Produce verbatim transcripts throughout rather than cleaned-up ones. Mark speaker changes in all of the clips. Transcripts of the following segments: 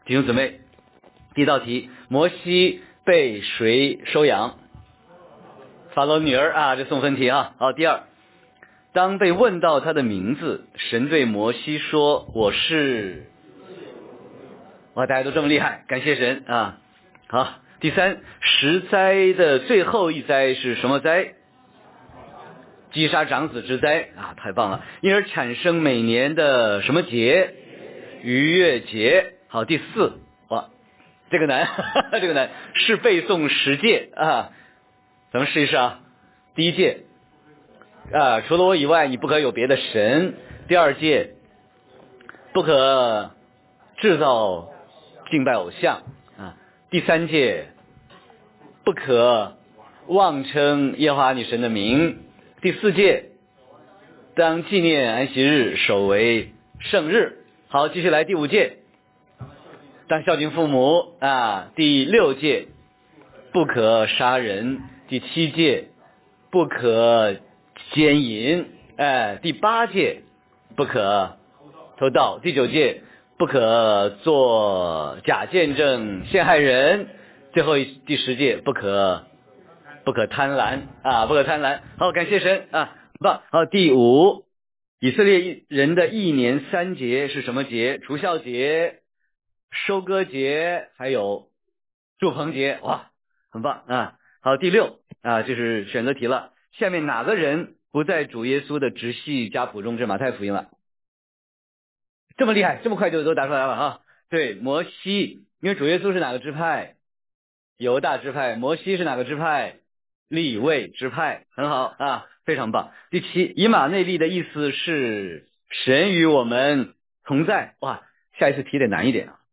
Speaker 1: 弟兄姊妹，第一道题，摩西被谁收养？法老女儿啊，这送分题啊。好，第二，当被问到他的名字，神对摩西说：“我是……”哇，大家都这么厉害，感谢神啊！好，第三，十灾的最后一灾是什么灾？击杀长子之灾啊，太棒了！因而产生每年的什么节？逾越节。好，第四，哇，这个难，这个难，是背诵十诫啊。咱们试一试啊。第一诫啊，除了我以外，你不可有别的神。第二诫，不可制造敬拜偶像啊。第三诫，不可妄称耶和华你神的名。第四诫，当纪念安息日，守为圣日。好，继续来第五诫，当孝敬父母啊。第六诫，不可杀人。第七诫，不可奸淫。哎，第八诫，不可偷盗。第九诫，不可做假见证陷害人。最后一第十诫，不可不可贪婪啊，不可贪婪。好，感谢神啊，很棒。好，第五，以色列人的一年三节是什么节？除酵节、收割节，还有祝棚节。哇，很棒啊。好，第六啊，就是选择题了。下面哪个人不在主耶稣的直系家谱中？这马太福音了。这么厉害，这么快就都答出来了啊！对，摩西，因为主耶稣是哪个支派？犹大支派。摩西是哪个支派？利未支派。很好啊，非常棒。第七，以马内利的意思是神与我们同在。哇，下一次题得难一点啊。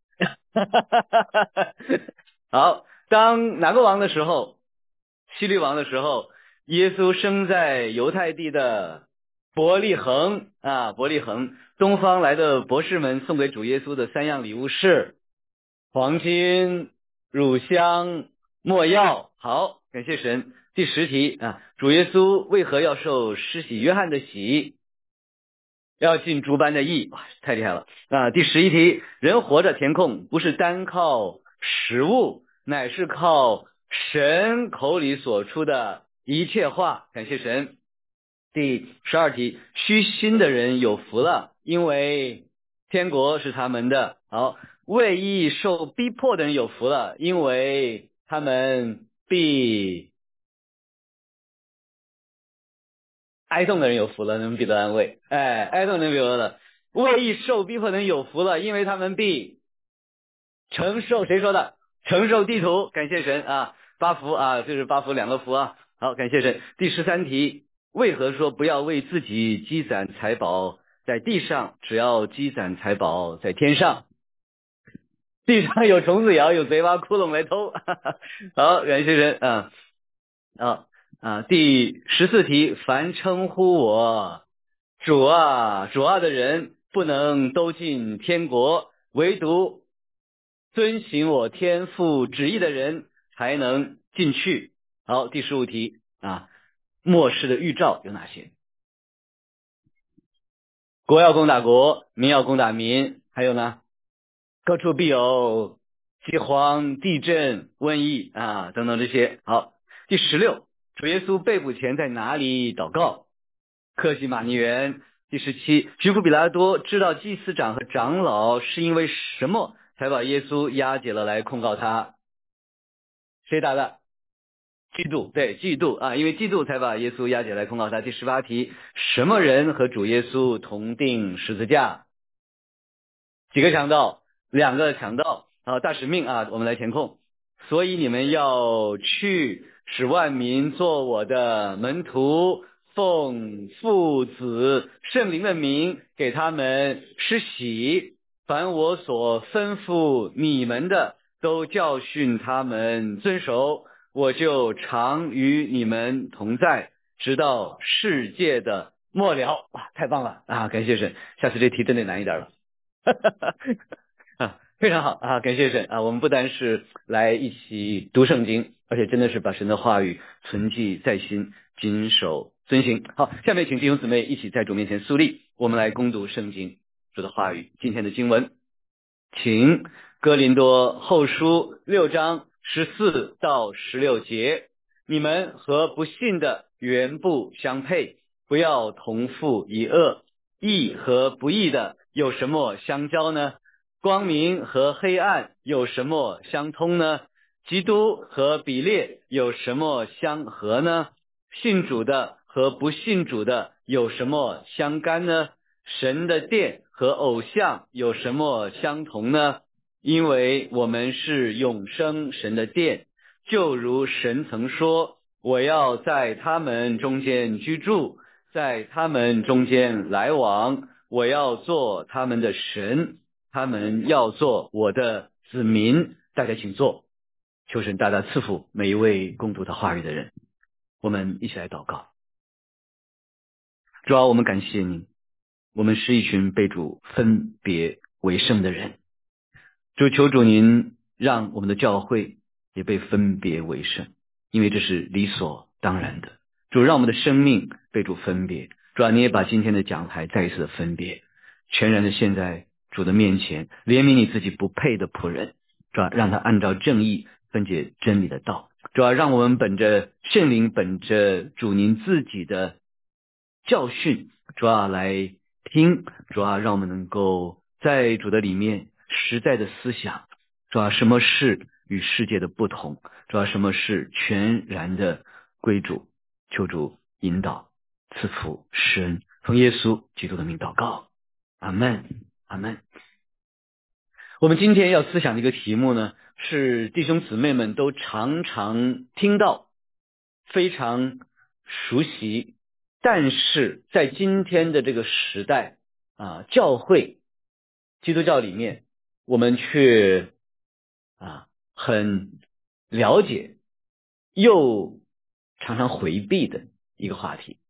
Speaker 1: 好，当哪个王的时候？希律王的时候，耶稣生在犹太地的伯利恒啊，伯利恒。东方来的博士们送给主耶稣的三样礼物是黄金、乳香、没药。好，感谢神。第十题啊，主耶稣为何要受施洗约翰的洗？要尽诸般的义。哇，太厉害了啊！第十一题，人活着填空不是单靠食物，乃是靠神口里所出的一切话。感谢神。第十二题，虚心的人有福了，因为天国是他们的。好，为义受逼迫的人有福了，因为他们必哀痛的人有福了，能必得安慰。哎，哀痛的人必得安慰。为义受逼迫的人有福了，因为他们必承受。谁说的？承受地土。感谢神啊，八福啊，这是八福两个福啊。好，感谢神。第十三题，为何说不要为自己积攒财宝在地上，只要积攒财宝在天上？地上有虫子咬，有贼挖窟窿来偷。好，感谢神啊。好啊，第十四题，凡称呼我主啊主啊的人，不能都进天国，唯独遵行我天父旨意的人才能进去。好，第十五题啊，末世的预兆有哪些？国要攻打国，民要攻打民，还有呢，各处必有饥荒、地震、瘟疫啊等等这些。好，第十六，主耶稣被捕前在哪里祷告？客西马尼园。第十七，巡抚比拉多知道祭司长和长老是因为什么才把耶稣押解了来控告他？谁答的？嫉妒。对，嫉妒啊，因为嫉妒才把耶稣押解来控告他。第十八题，什么人和主耶稣同定十字架？几个强盗？两个强盗啊，大使命啊，我们来填空。所以你们要去，使万民做我的门徒，奉父子圣灵的名给他们施洗，凡我所吩咐你们的，都教训他们遵守，我就常与你们同在，直到世界的末了。哇，太棒了啊！感谢神，下次这题真的难一点了。啊，非常好啊！感谢神啊！我们不单是来一起读圣经，而且真的是把神的话语存记在心，谨守遵行。好，下面请弟兄姊妹一起在主面前肃立，我们来攻读圣经主的话语。今天的经文，请哥林多后书六章十四到十六节，你们和不信的原不相配，不要同负一恶。义和不义的有什么相交呢？光明和黑暗有什么相通呢？基督和比列有什么相合呢？信主的和不信主的有什么相干呢？神的殿和偶像有什么相同呢？因为我们是永生神的殿，就如神曾说，我要在他们中间居住，在他们中间来往，我要做他们的神，他们要做我的子民。大家请坐，求神大大赐福每一位共读他话语的人。我们一起来祷告。主啊，我们感谢你，我们是一群被主分别为圣的人。主，求主您让我们的教会也被分别为圣，因为这是理所当然的。主，让我们的生命被主分别。主啊，你也把今天的讲台再一次的分别，全然的献在主的面前，怜悯你自己不配的仆人。主啊，让他按照正义分解真理的道。主啊，让我们本着圣灵，本着主您自己的教训，主啊来听。主啊，让我们能够在主的里面实在的思想，主啊，什么是与世界的不同，主啊，什么是全然的归主。求主引导赐福施恩，奉耶稣基督的名祷告，阿们，阿们。我们今天要思想的一个题目呢，是弟兄姊妹们都常常听到，非常熟悉，但是在今天的这个时代啊，教会基督教里面，我们却啊很了解，又常常回避的一个话题，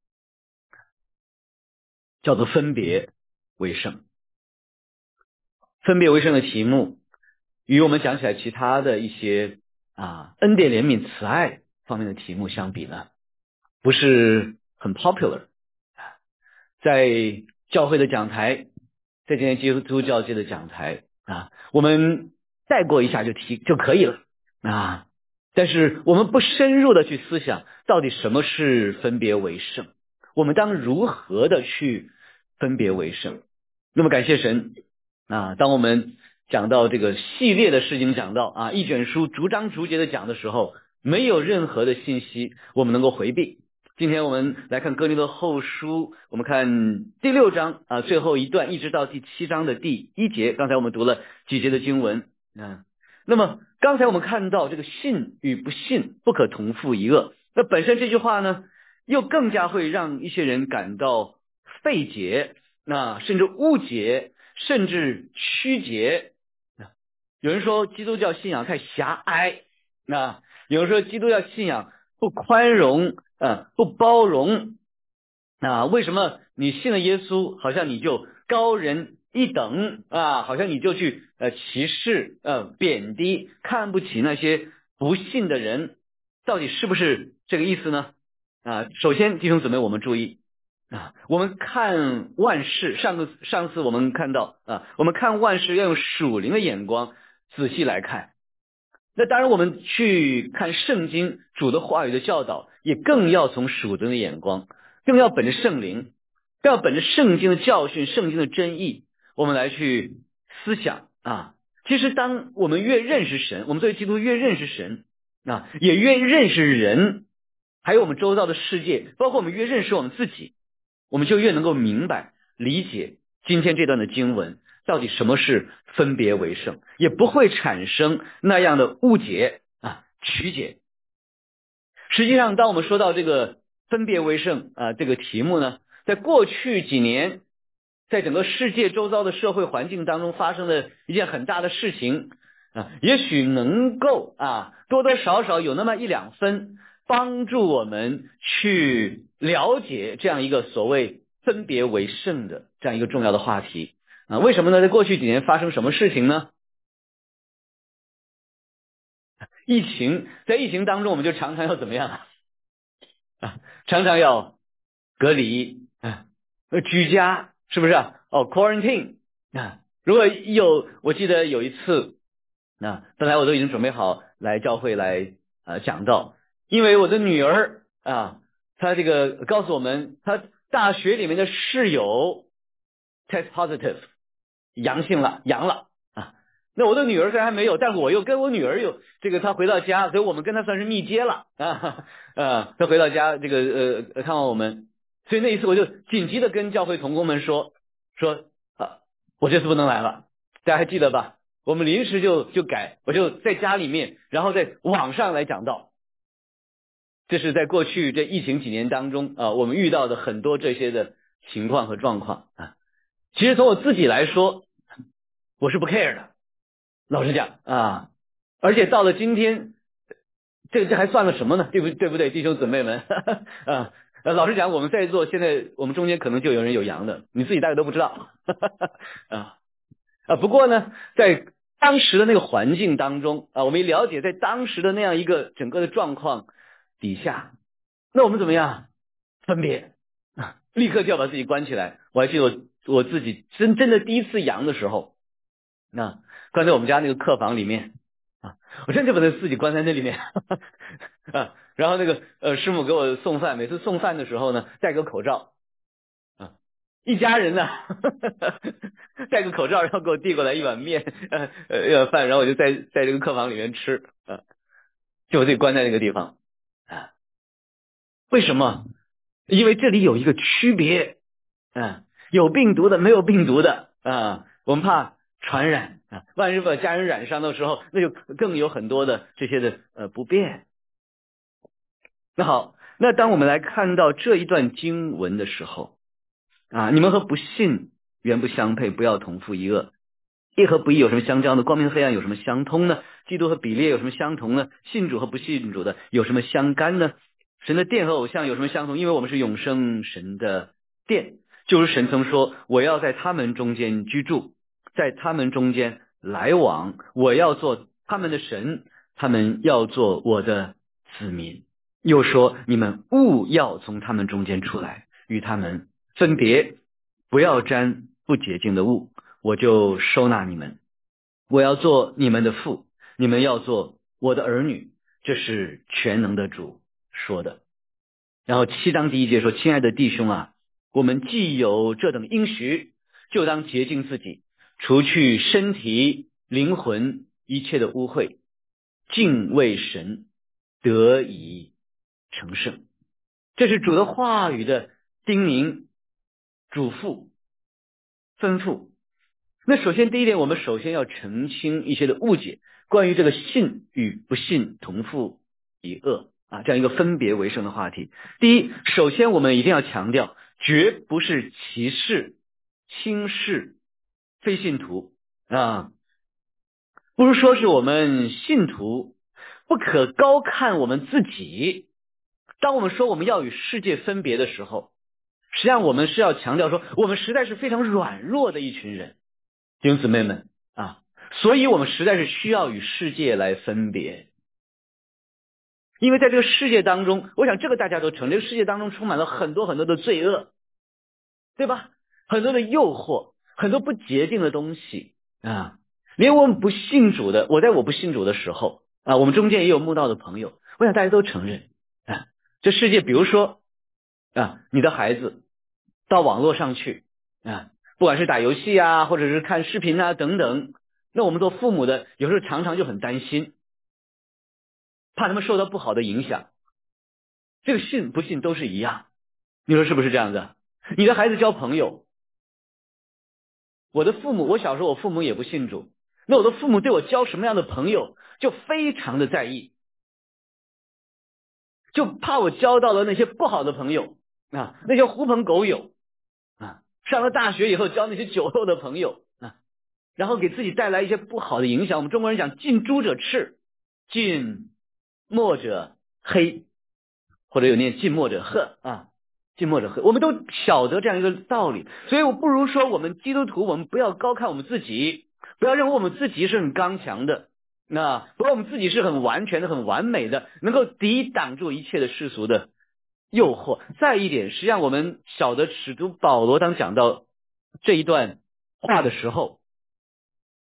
Speaker 1: 叫做分别为圣。分别为圣的题目与我们讲起来其他的一些啊恩典怜悯慈爱方面的题目相比呢，不是很 popular。 在教会的讲台，在今天基督教界的讲台啊，我们带过一下就提就可以了啊，但是我们不深入的去思想到底什么是分别为圣，我们当如何的去分别为圣。那么感谢神啊，当我们讲到这个系列的事情，讲到啊一卷书逐章逐节的讲的时候，没有任何的信息我们能够回避。今天我们来看哥林多后书，我们看第六章啊最后一段一直到第七章的第一节，刚才我们读了几节的经文啊。那么刚才我们看到这个信与不信不可同负一恶，那本身这句话呢又更加会让一些人感到费解，那甚至误解，甚至曲解。有人说基督教信仰太狭隘，那有人说基督教信仰不宽容，呃，不包容。那为什么你信了耶稣，好像你就高人一等啊？好像你就去呃歧视、呃贬低、看不起那些不信的人？到底是不是这个意思呢？啊，首先弟兄姊妹，我们注意啊，我们看万事，上个上次我们看到啊，我们看万事要用属灵的眼光仔细来看。那当然我们去看圣经主的话语的教导，也更要从属灵的眼光，更要本着圣灵，更要本着圣经的教训、圣经的真意，我们来去思想啊。其实当我们越认识神，我们作为基督越认识神啊，也越认识人，还有我们周遭的世界，包括我们越认识我们自己，我们就越能够明白理解今天这段的经文到底什么是分别为圣，也不会产生那样的误解啊曲解。实际上当我们说到这个分别为圣啊这个题目呢，在过去几年在整个世界周遭的社会环境当中发生的一件很大的事情啊，也许能够啊多多少少有那么一两分帮助我们去了解这样一个所谓分别为圣的这样一个重要的话题啊。为什么呢？在过去几年发生什么事情呢？疫情，在疫情当中我们就常常要怎么样啊？啊常常要隔离啊，居家，是不是啊？哦 quarantine 啊， 如果有，我记得有一次，那本来我都已经准备好来教会来呃讲道，因为我的女儿啊，她这个告诉我们，她大学里面的室友 test positive 阳性了，阳了啊。那我的女儿虽然还没有，但是我又跟我女儿有这个，她回到家，所以我们跟她算是密接了啊啊。她回到家，这个呃看望我们，所以那一次我就紧急的跟教会同工们说说啊，我这次不能来了，大家还记得吧？我们临时就就改，我就在家里面，然后在网上来讲道。这是在过去这疫情几年当中啊，我们遇到的很多这些的情况和状况啊。其实从我自己来说，我是不 care 的，老实讲啊。而且到了今天，这这还算了什么呢？对不对不对，弟兄姊妹们啊？呃，老实讲，我们在座现在我们中间可能就有人有阳的，你自己大概都不知道啊啊。不过呢，在当时的那个环境当中啊，我们也了解，在当时的那样一个整个的状况底下，那我们怎么样分别啊？立刻就要把自己关起来。我还记得我我自己真真的第一次阳的时候，那关在我们家那个客房里面啊，我真就把他自己关在那里面啊。然后那个呃师母给我送饭，每次送饭的时候呢，戴个口罩啊，一家人呢戴个口罩，然后给我递过来一碗面呃呃一碗饭，然后我就在在这个客房里面吃啊，就我自己关在那个地方啊。为什么？因为这里有一个区别啊，有病毒的，没有病毒的啊，我们怕传染啊，万一把家人染上的时候，那就更有很多的这些的呃不便。那好，那当我们来看到这一段经文的时候啊，你们和不信原不相配，不要同负一恶。义和不义有什么相交呢？光明和黑暗有什么相通呢？基督和比列有什么相同呢？信主和不信主的有什么相干呢？神的殿和偶像有什么相同？因为我们是永生神的殿，就是神曾说，我要在他们中间居住，在他们中间来往，我要做他们的神，他们要做我的子民。又说，你们务要从他们中间出来，与他们分别，不要沾不洁净的物，我就收纳你们，我要做你们的父，你们要做我的儿女，这是全能的主说的。然后七章第一节说，亲爱的弟兄啊，我们既有这等应许，就当洁净自己，除去身体灵魂一切的污秽，敬畏神，得以成圣。这是主的话语的叮咛、嘱咐、吩咐。那首先第一点，我们首先要澄清一些的误解，关于这个信与不信同负一恶啊，这样一个分别为圣的话题。第一，首先我们一定要强调，绝不是歧视、轻视非信徒啊，不是说是我们信徒不可高看我们自己。当我们说我们要与世界分别的时候，实际上我们是要强调说，我们实在是非常软弱的一群人。弟兄姊妹们啊，所以我们实在是需要与世界来分别。因为在这个世界当中，我想这个大家都承认，这个世界当中充满了很多很多的罪恶，对吧？很多的诱惑，很多不洁净的东西啊。连我们不信主的，我在我不信主的时候啊，我们中间也有慕道的朋友，我想大家都承认啊，这世界比如说啊，你的孩子到网络上去啊，不管是打游戏啊，或者是看视频啊等等，那我们做父母的有时候常常就很担心，怕他们受到不好的影响。这个信不信都是一样，你说是不是这样的？你的孩子交朋友，我的父母，我小时候我父母也不信主，那我的父母对我交什么样的朋友就非常的在意，就怕我交到了那些不好的朋友啊，那些狐朋狗友啊，上了大学以后交那些酒肉的朋友啊，然后给自己带来一些不好的影响。我们中国人讲近朱者赤，近墨者黑，或者有念近墨者黑啊，近墨者黑，我们都晓得这样一个道理。所以我不如说我们基督徒，我们不要高看我们自己，不要认为我们自己是很刚强的，那不过我们自己是很完全的、很完美的，能够抵挡住一切的世俗的诱惑。再一点，实际上我们晓得使徒保罗当讲到这一段话的时候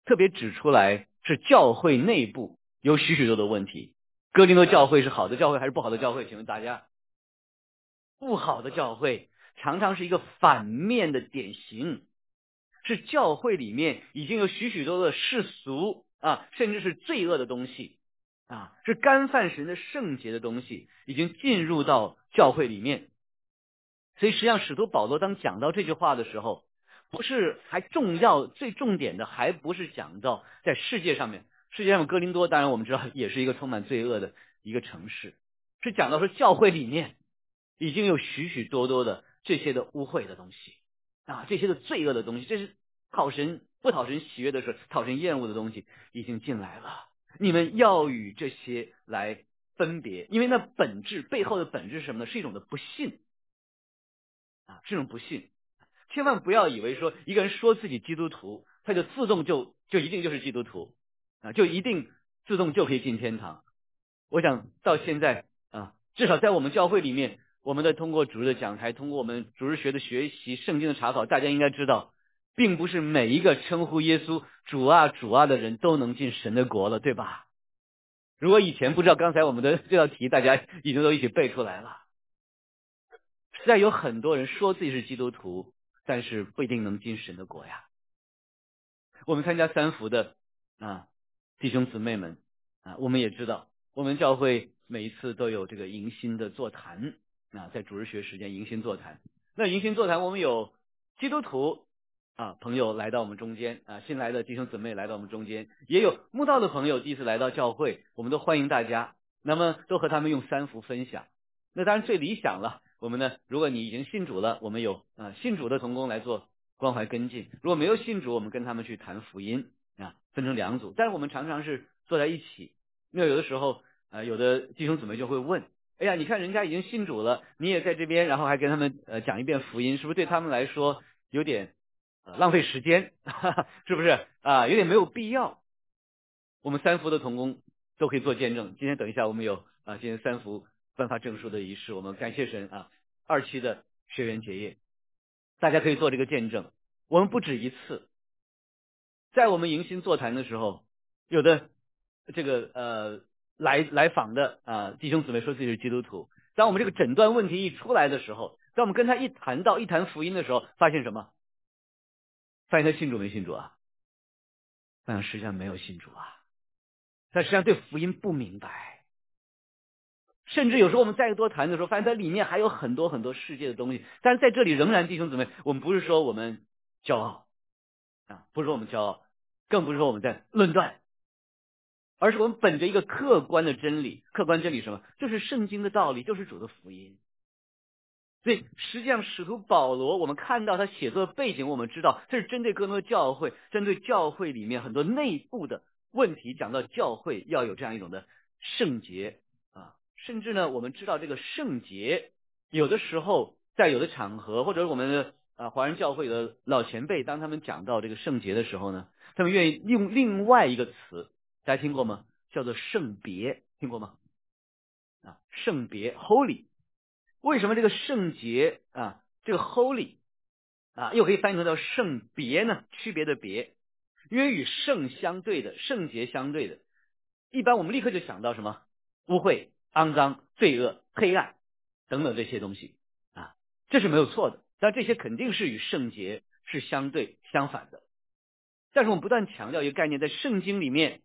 Speaker 1: 特别指出来是教会内部有许许多多的问题。哥林多教会是好的教会还是不好的教会？请问大家，不好的教会常常是一个反面的典型，是教会里面已经有许许多多的世俗啊，甚至是罪恶的东西啊，是干犯神的圣洁的东西，已经进入到教会里面。所以实际上使徒保罗当讲到这句话的时候，不是还重要最重点的还不是讲到在世界上面，世界上哥林多当然我们知道也是一个充满罪恶的一个城市，是讲到说教会里面已经有许许多多的这些的污秽的东西啊，这些的罪恶的东西，这是讨神不讨神喜悦的事，讨神厌恶的东西已经进来了。你们要与这些来分别，因为那本质背后的本质是什么呢？是一种的不信啊，是一种不信。千万不要以为说一个人说自己基督徒，他就自动就就一定就是基督徒啊，就一定自动就可以进天堂。我想到现在啊，至少在我们教会里面，我们的通过主日的讲台，通过我们主日学的学习，圣经的查考，大家应该知道，并不是每一个称呼耶稣主啊主啊的人都能进神的国了，对吧？如果以前不知道，刚才我们的这道题大家已经都一起背出来了。实在有很多人说自己是基督徒，但是不一定能进神的国呀。我们参加三福的啊弟兄姊妹们啊，我们也知道，我们教会每一次都有这个迎新的座谈啊，在主日学时间迎新座谈。那迎新座谈，我们有基督徒啊朋友来到我们中间啊，新来的弟兄姊妹来到我们中间，也有慕道的朋友第一次来到教会，我们都欢迎大家。那么都和他们用三福分享。那当然最理想了，我们呢，如果你已经信主了，我们有啊信主的同工来做关怀跟进；如果没有信主，我们跟他们去谈福音啊，分成两组。但是我们常常是坐在一起。那有的时候啊，有的弟兄姊妹就会问：哎呀，你看人家已经信主了，你也在这边，然后还跟他们呃讲一遍福音，是不是对他们来说有点、呃、浪费时间？哈哈，是不是啊？有点没有必要。我们三福的同工都可以做见证。今天等一下我们有啊，今天三福颁发证书的仪式，我们感谢神啊，二期的学员结业，大家可以做这个见证。我们不止一次，在我们迎新座谈的时候，有的这个呃来来访的啊弟兄姊妹说自己是基督徒，当我们这个诊断问题一出来的时候，当我们跟他一谈到一谈福音的时候，发现什么？发现他信主没信主啊？发现实际上没有信主啊，他实际上对福音不明白。甚至有时候我们再多谈的时候，发现它里面还有很多很多世界的东西。但是在这里仍然，弟兄姊妹，我们不是说我们骄傲啊，不是说我们骄傲，更不是说我们在论断，而是我们本着一个客观的真理。客观真理什么？就是圣经的道理，就是主的福音。所以实际上使徒保罗，我们看到他写作的背景，我们知道这是针对哥林多教会，针对教会里面很多内部的问题，讲到教会要有这样一种的圣洁啊。甚至呢，我们知道这个圣洁，有的时候在有的场合，或者我们的啊华人教会的老前辈，当他们讲到这个圣洁的时候呢，他们愿意用另外一个词，大家听过吗？叫做圣别，听过吗？啊，圣别 holy。为什么这个圣洁啊，这个 holy 啊，又可以翻译成叫圣别呢？区别的别，因为与圣相对的，圣洁相对的，一般我们立刻就想到什么？污秽、肮脏、罪恶、黑暗等等这些东西啊，这是没有错的。但这些肯定是与圣洁是相对相反的。但是我们不断强调一个概念，在圣经里面，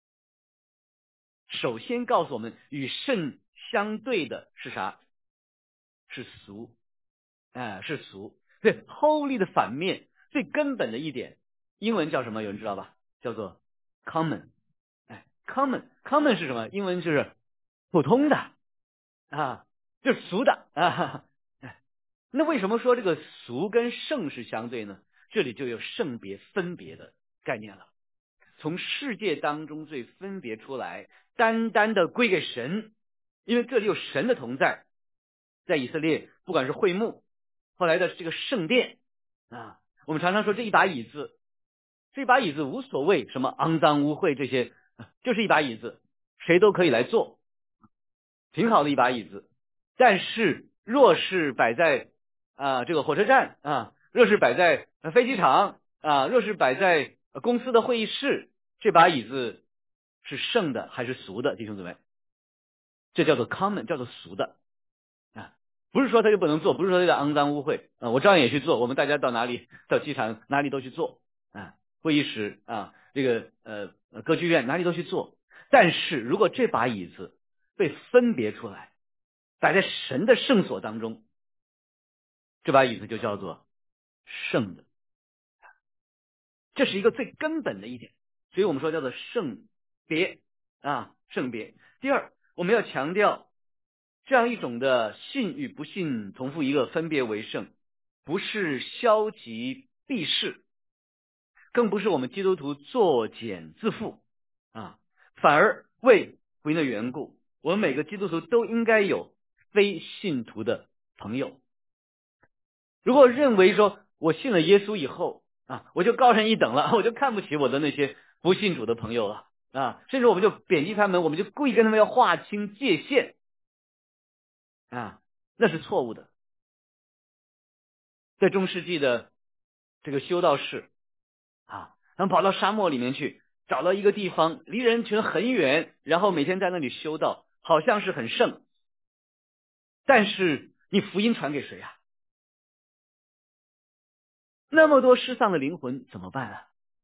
Speaker 1: 首先告诉我们与圣相对的是啥？是俗，哎、呃，是俗。对 ，holy 的反面，最根本的一点，英文叫什么？有人知道吧？叫做 common。哎 ，common，common 是什么？英文就是普通的啊，就是俗的啊。那为什么说这个俗跟圣是相对呢？这里就有圣别分别的概念了。从世界当中最分别出来，单单的归给神，因为这里有神的同在。在以色列，不管是会幕，后来的这个圣殿啊，我们常常说这一把椅子，这把椅子无所谓什么肮脏污秽这些，就是一把椅子，谁都可以来坐，挺好的一把椅子。但是若是摆在啊这个火车站啊，若是摆在飞机场啊，若是摆在呃公司的会议室，这把椅子是圣的还是俗的？弟兄姊妹，这叫做 common， 叫做俗的啊，不是说他就不能做，不是说他叫肮脏污秽啊，我照样也去做。我们大家到哪里，到机场哪里都去做啊，会议室啊，这个呃呃歌剧院哪里都去做。但是如果这把椅子被分别出来，摆在神的圣所当中，这把椅子就叫做圣的，这是一个最根本的一点，所以我们说叫做圣别啊，圣别。第二，我们要强调这样一种的信与不信同负一个，分别为圣，不是消极避世，更不是我们基督徒作茧自缚啊，反而为福音的缘故，我们每个基督徒都应该有非信徒的朋友。如果认为说我信了耶稣以后啊，我就高人一等了，我就看不起我的那些不信主的朋友了啊，甚至我们就贬低他们，我们就故意跟他们要划清界限啊，那是错误的。在中世纪的这个修道士啊，他们跑到沙漠里面去，找到一个地方，离人群很远，然后每天在那里修道，好像是很圣，但是你福音传给谁啊？那么多失丧的灵魂怎么办啊？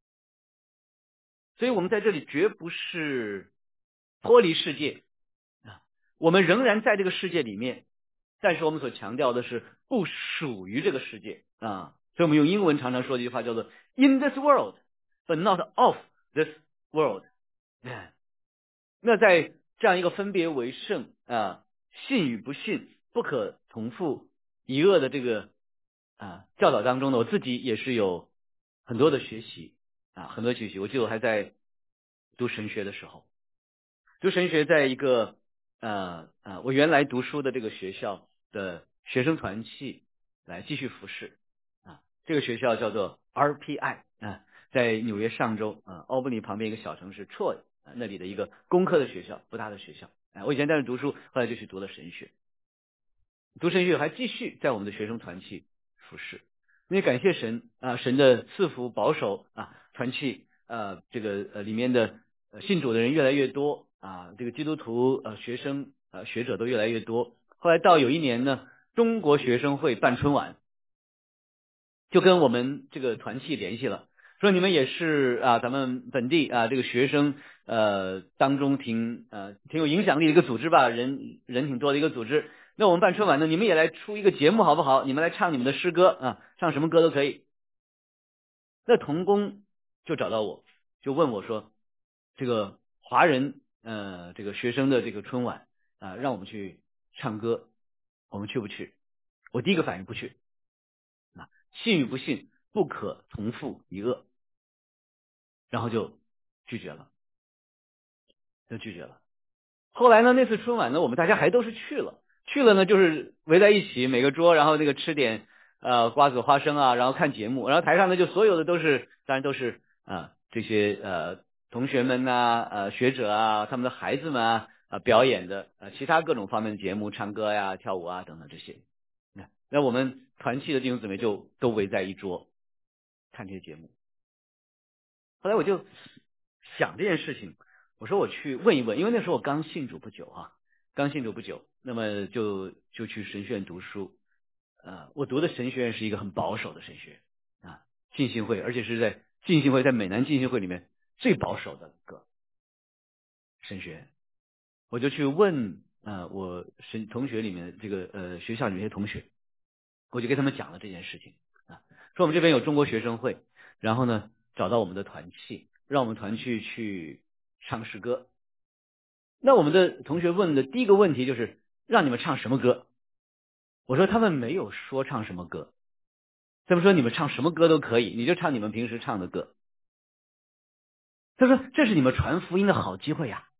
Speaker 1: 所以我们在这里绝不是脱离世界啊，我们仍然在这个世界里面，但是我们所强调的是不属于这个世界啊。所以我们用英文常常说的一句话叫做 in this world but not of this world。 那在这样一个分别为圣啊，信与不信不可同负一恶的这个啊教导当中呢，我自己也是有很多的学习啊，很多学习。我记得我还在读神学的时候，读神学在一个呃呃我原来读书的这个学校的学生团契来继续服侍啊，这个学校叫做 R P I 啊，在纽约上州啊奥布尼旁边一个小城市 Troy 啊那里的一个工科的学校，不大的学校啊。我以前在那读书，后来就去读了神学，读神学还继续在我们的学生团契服侍。因为感谢神啊，神的赐福保守啊，团契呃这个呃里面的呃信主的人越来越多啊，这个基督徒呃学生呃学者都越来越多。后来到有一年呢，中国学生会办春晚，就跟我们这个团契联系了，说你们也是啊咱们本地啊这个学生呃当中挺呃挺有影响力的一个组织吧，人人挺多的一个组织。那我们办春晚呢，你们也来出一个节目好不好？你们来唱你们的诗歌啊，唱什么歌都可以。那童工就找到我，就问我说，这个华人呃这个学生的这个春晚啊，让我们去唱歌，我们去不去？我第一个反应不去啊，信与不信不可同负一恶，然后就拒绝了，就拒绝了。后来呢，那次春晚呢，我们大家还都是去了，去了呢，就是围在一起，每个桌，然后那个吃点呃瓜子、花生啊，然后看节目，然后台上呢就所有的都是，当然都是啊、呃、这些呃同学们呐、呃学者啊，他们的孩子们啊、呃、表演的呃其他各种方面的节目，唱歌呀、跳舞啊等等这些。那那我们团契的弟兄姊妹就都围在一桌看这些节目。后来我就想这件事情，我说我去问一问，因为那时候我刚信主不久啊，刚信主不久，那么就就去神学院读书。呃，我读的神学院是一个很保守的神学院啊，浸信会，而且是在浸信会在美南浸信会里面最保守的一个神学院。我就去问呃我神同学里面这个呃学校里面的同学，我就跟他们讲了这件事情啊，说我们这边有中国学生会，然后呢找到我们的团契，让我们团去去唱诗歌。那我们的同学问的第一个问题就是让你们唱什么歌？我说他们没有说唱什么歌，他们说你们唱什么歌都可以，你就唱你们平时唱的歌。他说这是你们传福音的好机会呀。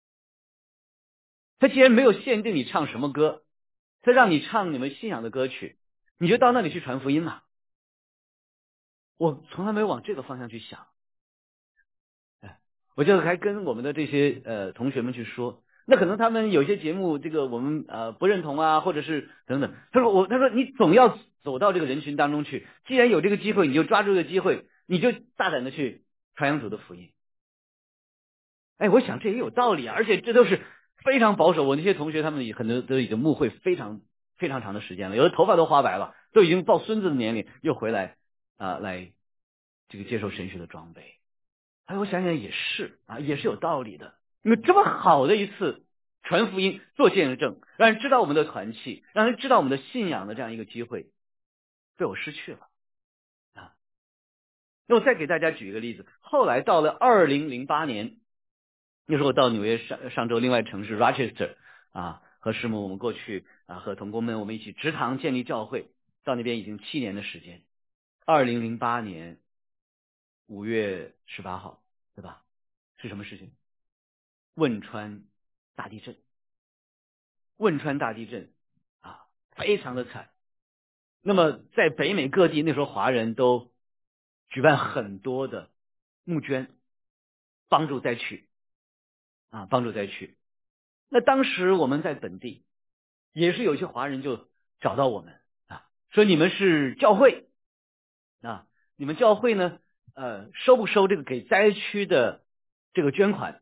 Speaker 1: 他既然没有限定你唱什么歌，他让你唱你们信仰的歌曲，你就到那里去传福音嘛。我从来没有往这个方向去想，哎，我就还跟我们的这些呃同学们去说，那可能他们有些节目这个我们呃不认同啊，或者是等等。他说我他说你总要走到这个人群当中去，既然有这个机会，你就抓住这个机会，你就大胆的去传扬主的福音。哎，我想这也有道理啊，而且这都是非常保守。我那些同学他们很多都已经牧会非常非常长的时间了，有的头发都花白了，都已经到孙子的年龄，又回来啊、呃、来这个接受神学的装备。哎，我想想也是啊，也是有道理的。因为这么好的一次传福音、做见证，让人知道我们的团契，让人知道我们的信仰的这样一个机会，被我失去了啊。那我再给大家举一个例子，后来到了二零零八年。那时候到纽约上上州另外城市 Rochester 啊，和师母我们过去啊，和同工们我们一起植堂建立教会，到那边已经七年的时间。二零零八年五月十八号，对吧？是什么事情？汶川大地震。汶川大地震啊，非常的惨。那么在北美各地，那时候华人都举办很多的募捐，帮助灾区啊，帮助灾区。那当时我们在本地也是有些华人就找到我们啊，说你们是教会啊，你们教会呢呃收不收这个给灾区的这个捐款？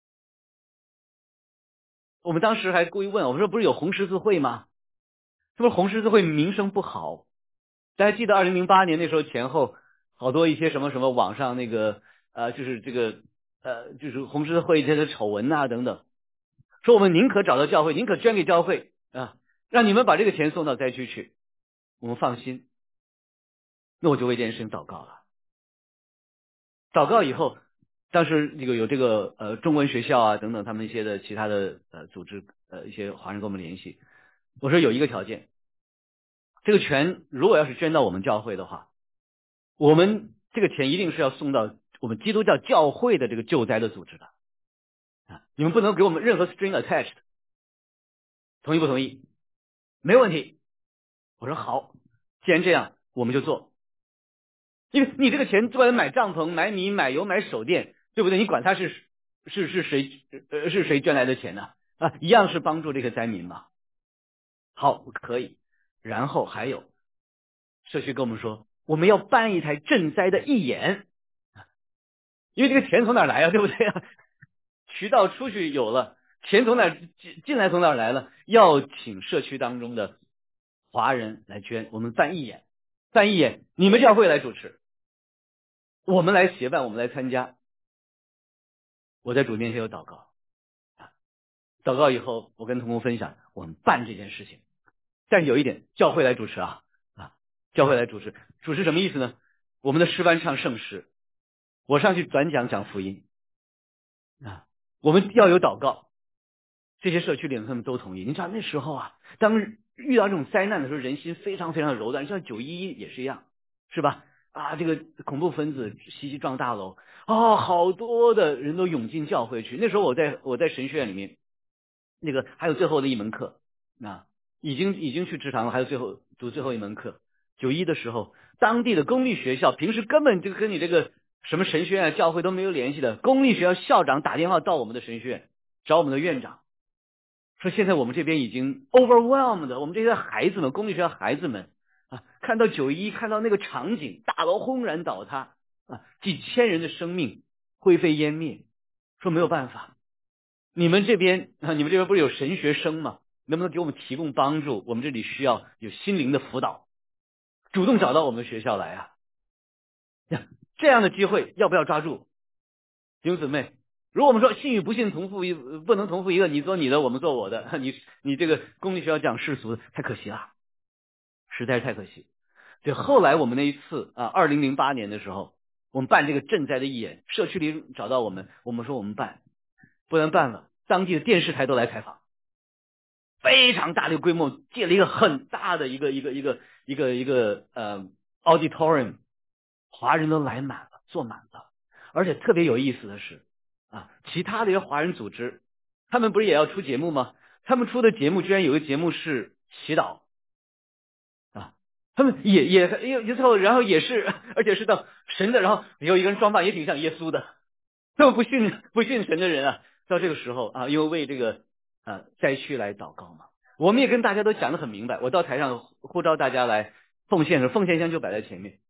Speaker 1: 我们当时还故意问，我们说不是有红十字会吗？是不是红十字会名声不好？大家记得二零零八年那时候前后，好多一些什么什么网上那个呃就是这个呃就是红十字会这些丑闻啊等等。说我们宁可找到教会，宁可捐给教会啊，让你们把这个钱送到灾区去，我们放心。那我就为这件事情祷告了。祷告以后，当时这个有这个呃中文学校啊等等他们一些的其他的呃组织呃一些华人跟我们联系，我说有一个条件，这个钱如果要是捐到我们教会的话，我们这个钱一定是要送到我们基督教教会的这个救灾的组织的啊，你们不能给我们任何 string attached。同意不同意？没问题。我说好，既然这样，我们就做。因为你这个钱专门买帐篷、买米、买油、买手电，对不对？你管他是是是谁呃是谁捐来的钱呢？啊，一样是帮助这个灾民嘛。好，可以。然后还有社区跟我们说，我们要办一台赈灾的义演，因为这个钱从哪儿来啊？对不对啊？渠道出去有了，钱从哪儿进进来从哪儿来了？要请社区当中的华人来捐，我们办义演，办义演，你们教会来主持。我们来协办，我们来参加。我在主面前有祷告，祷告以后，我跟同工分享，我们办这件事情。但有一点，教会来主持啊啊，教会来主持，主持什么意思呢？我们的诗班唱圣诗，我上去转讲讲福音啊，我们要有祷告。这些社区领袖们都同意。你知道那时候啊，当遇到这种灾难的时候，人心非常非常柔软。像九一一也是一样，是吧？啊，这个恐怖分子袭击撞大楼，哦，好多的人都涌进教会去。那时候我在我在神学院里面，那个还有最后的一门课，啊，已经已经去职堂了，还有最后读最后一门课。九一的时候，当地的公立学校平时根本就跟你这个什么神学院、教会都没有联系的，公立学校校长打电话到我们的神学院找我们的院长。说现在我们这边已经 overwhelmed， 我们这些孩子们，公立学校孩子们啊，看到九一，看到那个场景，大楼轰然倒塌啊，几千人的生命灰飞烟灭。说没有办法，你们这边啊，你们这边不是有神学生吗？能不能给我们提供帮助？我们这里需要有心灵的辅导，主动找到我们学校来啊！这样的机会要不要抓住？弟兄姊妹，如果我们说信与不信同负一，不能同负一个，你做你的，我们做我的，你你这个公立学校讲世俗，太可惜了，实在是太可惜。对，后来我们那一次啊，二零零八年的时候，我们办这个赈灾的义演，社区里找到我们，我们说我们办，不但办了，当地的电视台都来采访，非常大的规模，建了一个很大的一个一个一个一个一个呃 auditorium， 华人都来满了，坐满了。而且特别有意思的是啊，其他的一些华人组织，他们不是也要出节目吗？他们出的节目居然有个节目是祈祷啊，他们也也也也最后，然后也是，而且是到神的，然后有一个人装扮也挺像耶稣的，他们不信不信神的人啊，到这个时候啊，因为为这个啊灾区来祷告嘛，我们也跟大家都讲得很明白，我到台上呼召大家来奉献的时候，奉献箱就摆在前面。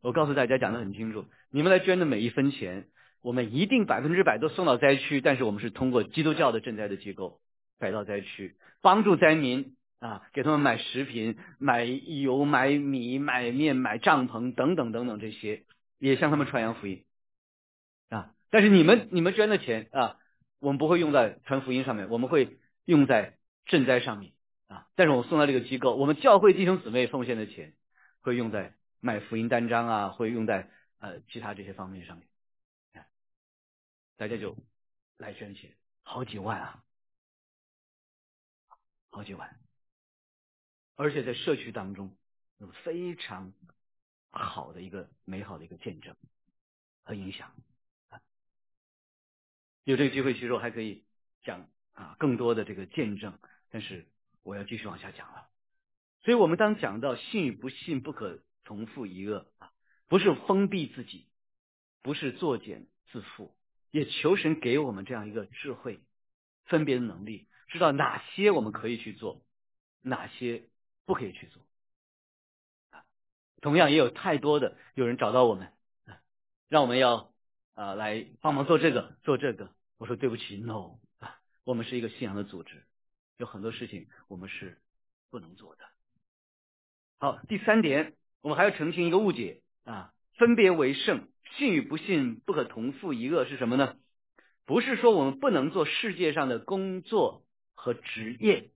Speaker 1: 我告诉大家讲得很清楚，你们来捐的每一分钱，我们一定百分之百都送到灾区，但是我们是通过基督教的赈灾的机构摆到灾区，帮助灾民啊，给他们买食品、买油、买米、买面、买帐篷等等等等，这些也向他们传扬福音啊。但是你们你们捐的钱啊，我们不会用在传福音上面，我们会用在赈灾上面啊。但是我们送到这个机构，我们教会弟兄姊妹奉献的钱会用在买福音单张啊，会用在呃其他这些方面上面，啊、大家就来捐钱，好几万啊，好几万，而且在社区当中有非常好的一个美好的一个见证和影响。啊、有这个机会，其实我还可以讲啊更多的这个见证，但是我要继续往下讲了。所以我们当讲到信与不信不可同负一恶啊，不是封闭自己，不是作茧自缚，也求神给我们这样一个智慧分别的能力，知道哪些我们可以去做，哪些不可以去做。同样也有太多的有人找到我们，让我们要啊、呃、来帮忙做这个做这个，我说对不起 ，no 啊，我们是一个信仰的组织，有很多事情我们是不能做的。好，第三点，我们还要澄清一个误解啊，分别为圣，信与不信不可同负一恶是什么呢？不是说我们不能做世界上的工作和职业。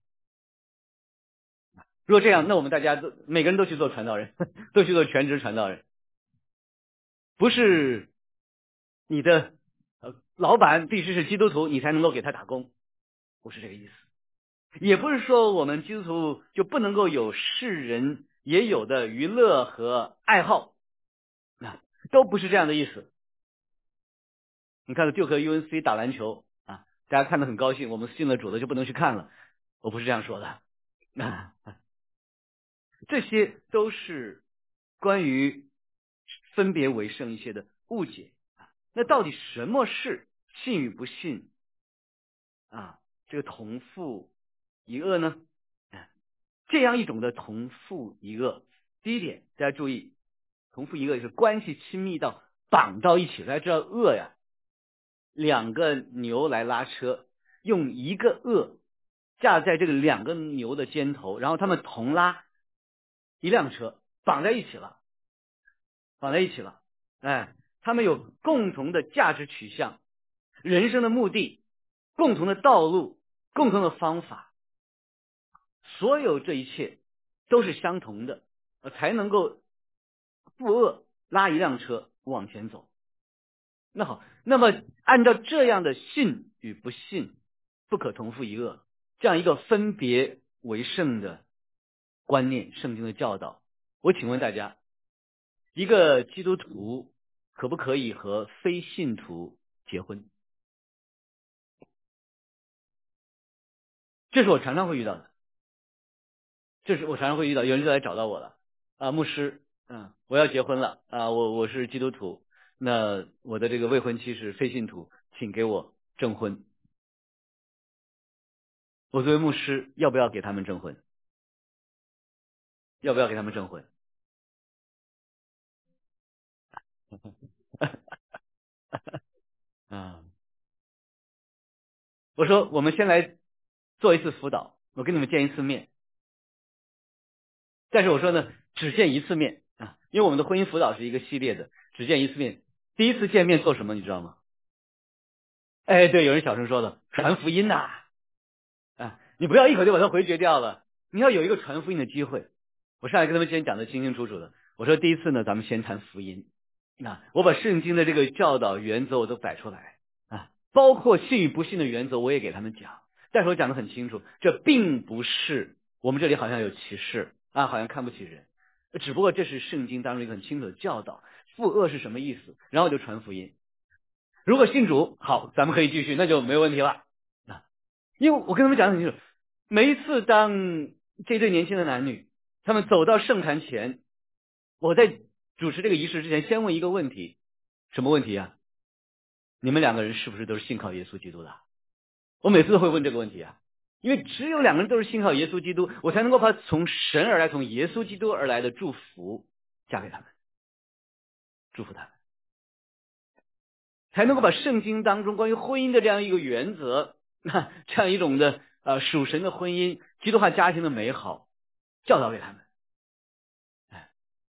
Speaker 1: 如果这样，那我们大家都每个人都去做传道人，都去做全职传道人，不是你的呃老板必须是基督徒，你才能够给他打工，不是这个意思。也不是说我们基督徒就不能够有世人也有的娱乐和爱好，啊，都不是这样的意思。你看旧克 U N C 打篮球啊，大家看得很高兴，我们信了主的就不能去看了，我不是这样说的。啊，这些都是关于分别为圣一些的误解。那到底什么是信与不信啊？这个同负一恶呢？这样一种的同负一恶，第一点大家注意，同负一恶是关系亲密到绑到一起。大家知道恶呀，两个牛来拉车，用一个恶架在这个两个牛的肩头，然后他们同拉一辆车，绑在一起了，绑在一起了。哎，他们有共同的价值取向、人生的目的、共同的道路、共同的方法，所有这一切都是相同的，才能够负恶拉一辆车往前走。那好，那么按照这样的信与不信不可同负一恶，这样一个分别为圣的观念，圣经的教导，我请问大家，一个基督徒可不可以和非信徒结婚？这是我常常会遇到的，这是我常常会遇到，有人就来找到我了啊，牧师，嗯，我要结婚了啊，我我是基督徒，那我的这个未婚妻是非信徒，请给我证婚。我作为牧师，要不要给他们证婚？要不要给他们证婚？啊，我说我们先来做一次辅导，我跟你们见一次面，但是我说呢，只见一次面啊，因为我们的婚姻辅导是一个系列的，只见一次面。第一次见面做什么，你知道吗？哎，对，有人小声说了，传福音呐、啊，啊，你不要一口就把它回绝掉了，你要有一个传福音的机会。我上来跟他们先讲的清清楚楚的，我说第一次呢，咱们先谈福音，啊，我把圣经的这个教导原则我都摆出来啊，包括信与不信的原则我也给他们讲，但是我讲的很清楚，这并不是我们这里好像有歧视啊，好像看不起人，只不过这是圣经当中一个很清楚的教导，负恶是什么意思，然后就传福音。如果信主好，咱们可以继续，那就没有问题了啊，因为我跟他们讲的很清楚，每一次当这对年轻的男女他们走到圣坛前，我在主持这个仪式之前先问一个问题，什么问题啊？你们两个人是不是都是信靠耶稣基督的？我每次都会问这个问题啊，因为只有两个人都是信靠耶稣基督，我才能够把从神而来从耶稣基督而来的祝福加给他们。 祝福他们，才能够把圣经当中关于婚姻的这样一个原则，这样一种的呃属神的婚姻、基督化家庭的美好教导给他们。哎，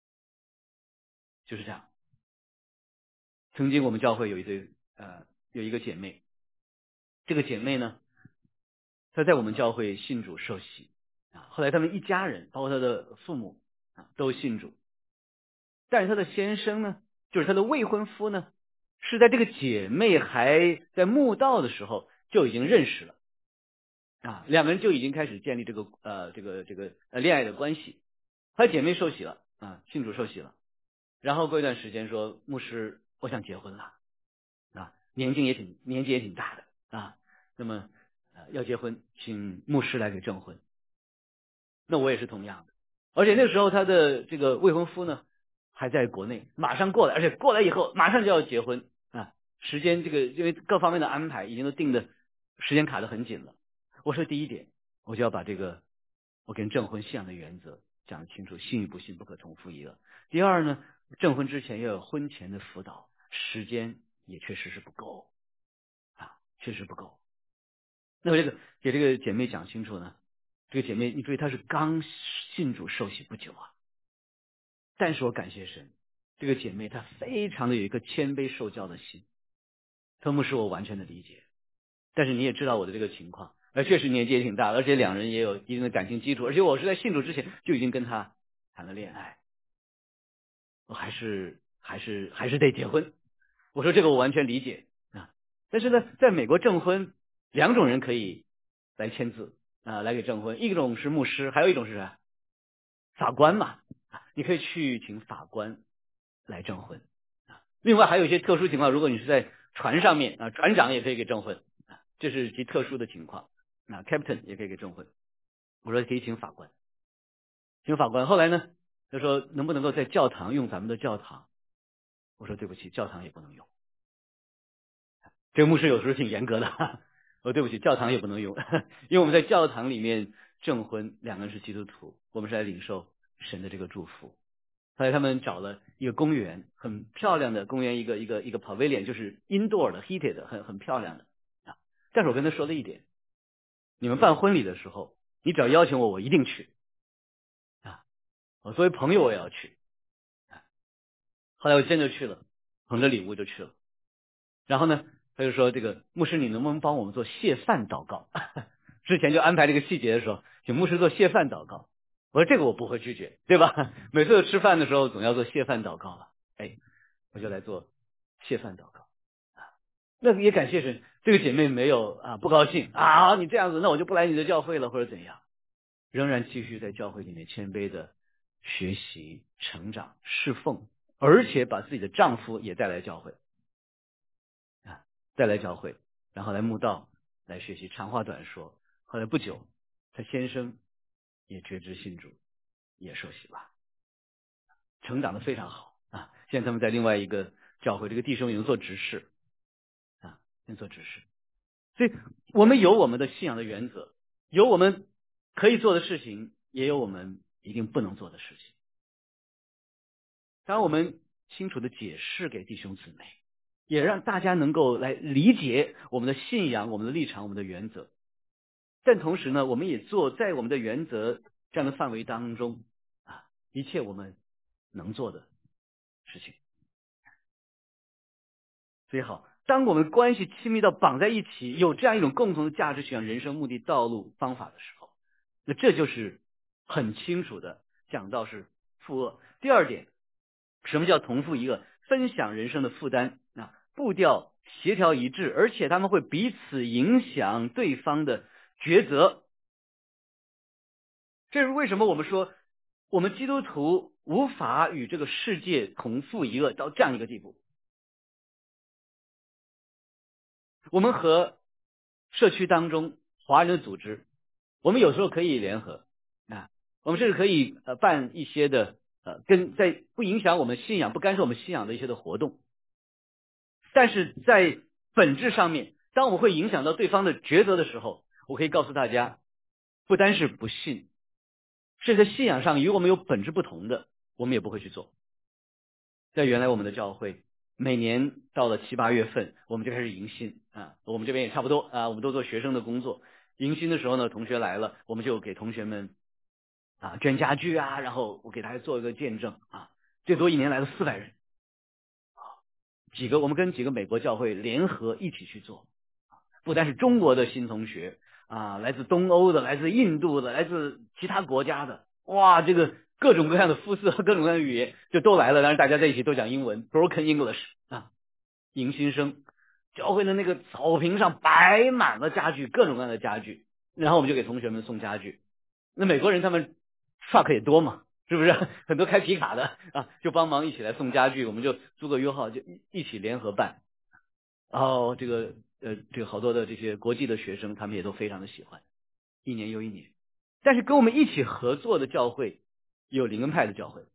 Speaker 1: 就是这样。曾经我们教会有一对呃有一个姐妹，这个姐妹呢，她在我们教会信主受洗啊，后来他们一家人，包括她的父母啊，都信主。但是她的先生呢，就是她的未婚夫呢，是在这个姐妹还在慕道的时候就已经认识了啊，两个人就已经开始建立这个呃这个这个呃恋爱的关系。她姐妹受洗了啊，信主受洗了，然后过一段时间说，牧师，我想结婚了啊，年纪也挺年纪也挺大的啊，那么呃要结婚，请牧师来给证婚。那我也是同样的，而且那个时候他的这个未婚夫呢还在国内，马上过来，而且过来以后马上就要结婚啊，时间这个因为各方面的安排已经都定的时间卡得很紧了。我说第一点，我就要把这个我跟证婚信仰的原则讲清楚，信与不信不可同父异母。第二呢，证婚之前要有婚前的辅导，时间也确实是不够啊，确实不够。那么这个给这个姐妹讲清楚呢，这个姐妹你注意她是刚信主受洗不久啊，但是我感谢神，这个姐妹她非常的有一个谦卑受教的心，特牧师我完全的理解，但是你也知道我的这个情况，而确实年纪也挺大，而且两人也有一定的感情基础，而且我是在信主之前就已经跟她谈了恋爱，我还是还是还是得结婚。我说这个我完全理解啊，但是呢，在美国证婚两种人可以来签字啊，来给证婚，一种是牧师，还有一种是啥？法官嘛，啊，你可以去请法官来证婚啊。另外还有一些特殊情况，如果你是在船上面啊，船长也可以给证婚啊，这是极特殊的情况啊 ，captain 也可以给证婚。我说可以请法官，请法官。后来呢，他说能不能够在教堂用咱们的教堂？我说对不起，教堂也不能用。这个牧师有时候挺严格的，哦，对不起，教堂也不能用，因为我们在教堂里面证婚，两个人是基督徒，我们是来领受神的这个祝福。后来他们找了一个公园，很漂亮的公园，一个一个一个 pavilion， 就是 indoor 的 heated 的，很很漂亮的啊。但是我跟他说了一点，你们办婚礼的时候，你只要邀请我，我一定去啊，我作为朋友我也要去啊。后来我真的去了，捧着礼物就去了。然后呢，他就说这个牧师，你能不能帮我们做谢饭祷告？之前就安排这个细节的时候，请牧师做谢饭祷告。我说这个我不会拒绝，对吧？每次吃饭的时候总要做谢饭祷告了，哎，我就来做谢饭祷告啊。那也感谢神，这个姐妹没有啊不高兴啊，你这样子，那我就不来你的教会了，或者怎样，仍然继续在教会里面谦卑的学习、成长、侍奉，而且把自己的丈夫也带来教会。啊，带来教会，然后来慕道，来学习。长话短说，后来不久，他先生也觉知信主，也受洗了，成长的非常好啊。现在他们在另外一个教会，这个弟兄已经做执事啊，已经做执事。所以我们有我们的信仰的原则，有我们可以做的事情，也有我们一定不能做的事情。当我们清楚的解释给弟兄姊妹，也让大家能够来理解我们的信仰、我们的立场、我们的原则。但同时呢，我们也做在我们的原则这样的范围当中啊，一切我们能做的事情。所以好，当我们关系亲密到绑在一起，有这样一种共同的价值取向、人生目的、道路、方法的时候，那这就是很清楚的讲到是负恶。第二点，什么叫同负一恶？分享人生的负担啊，步调协调一致，而且他们会彼此影响对方的抉择。这是为什么我们说我们基督徒无法与这个世界同负一恶到这样一个地步。我们和社区当中华人的组织，我们有时候可以联合啊，我们甚至可以呃办一些的呃跟在不影响我们信仰、不干涉我们信仰的一些的活动。但是在本质上面，当我们会影响到对方的抉择的时候，我可以告诉大家，不单是不信，甚至在信仰上与我们有本质不同的，我们也不会去做。 在原来我们的教会，每年到了七八月份，我们就开始迎新啊，我们这边也差不多啊，我们都做学生的工作。迎新的时候呢，同学来了，我们就给同学们啊捐家具啊，然后我给大家做一个见证啊，最多一年来了四百人，几个我们跟几个美国教会联合一起去做，不单是中国的新同学啊，来自东欧的，来自印度的，来自其他国家的，哇，这个各种各样的肤色，各种各样的语言就都来了，当然大家在一起都讲英文 ，Broken English 啊，迎新生。教会的那个草坪上摆满了家具，各种各样的家具，然后我们就给同学们送家具。那美国人他们 truck 也多嘛，是不是？很多开皮卡的啊，就帮忙一起来送家具，我们就租个约号，就一一起联合办。然后这个呃，这个好多的这些国际的学生，他们也都非常的喜欢，一年又一年。但是跟我们一起合作的教会有灵恩派的教会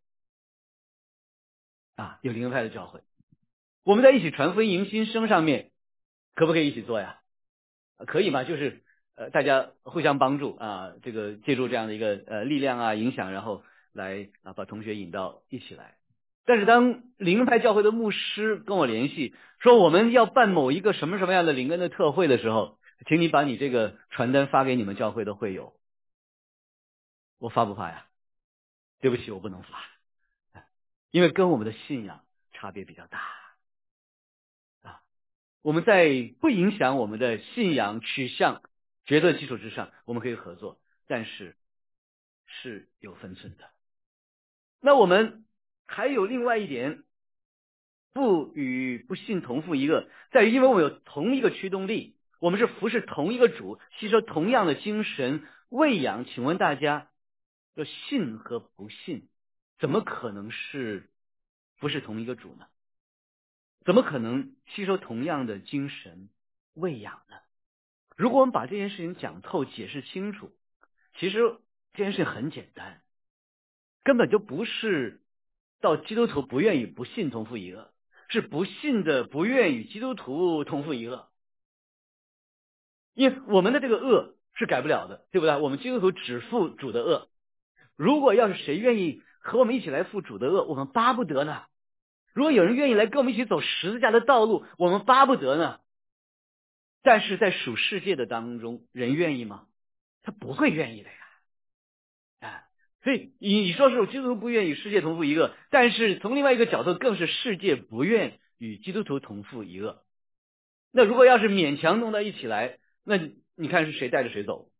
Speaker 1: 啊，有灵恩派的教会，我们在一起传福音迎新生上面，可不可以一起做呀？可以嘛？就是呃，大家互相帮助啊，这个借助这样的一个呃力量啊影响，然后来啊把同学引到一起来。但是当灵恩派教会的牧师跟我联系说我们要办某一个什么什么样的灵恩的特会的时候，请你把你这个传单发给你们教会的会友，我发不发呀？对不起，我不能发，因为跟我们的信仰差别比较大啊。我们在不影响我们的信仰取向、决策基础之上，我们可以合作，但是是有分寸的。那我们还有另外一点，不与不信同父一个，在于因为我们有同一个驱动力，我们是服侍同一个主，吸收同样的精神喂养。请问大家，这信和不信，怎么可能是不是同一个主呢？怎么可能吸收同样的精神喂养呢？如果我们把这件事情讲透、解释清楚，其实这件事情很简单，根本就不是到基督徒不愿意不信同父一恶，是不信的不愿与基督徒同父一恶。因为我们的这个恶是改不了的，对不对？我们基督徒只负主的恶。如果要是谁愿意和我们一起来负主的恶，我们巴不得呢。如果有人愿意来跟我们一起走十字架的道路，我们巴不得呢。但是在属世界的当中，人愿意吗？他不会愿意的呀。啊，所以你说是基督徒不愿与世界同负一恶，但是从另外一个角度，更是世界不愿与基督徒同负一恶。那如果要是勉强弄到一起来，那你看是谁带着谁走？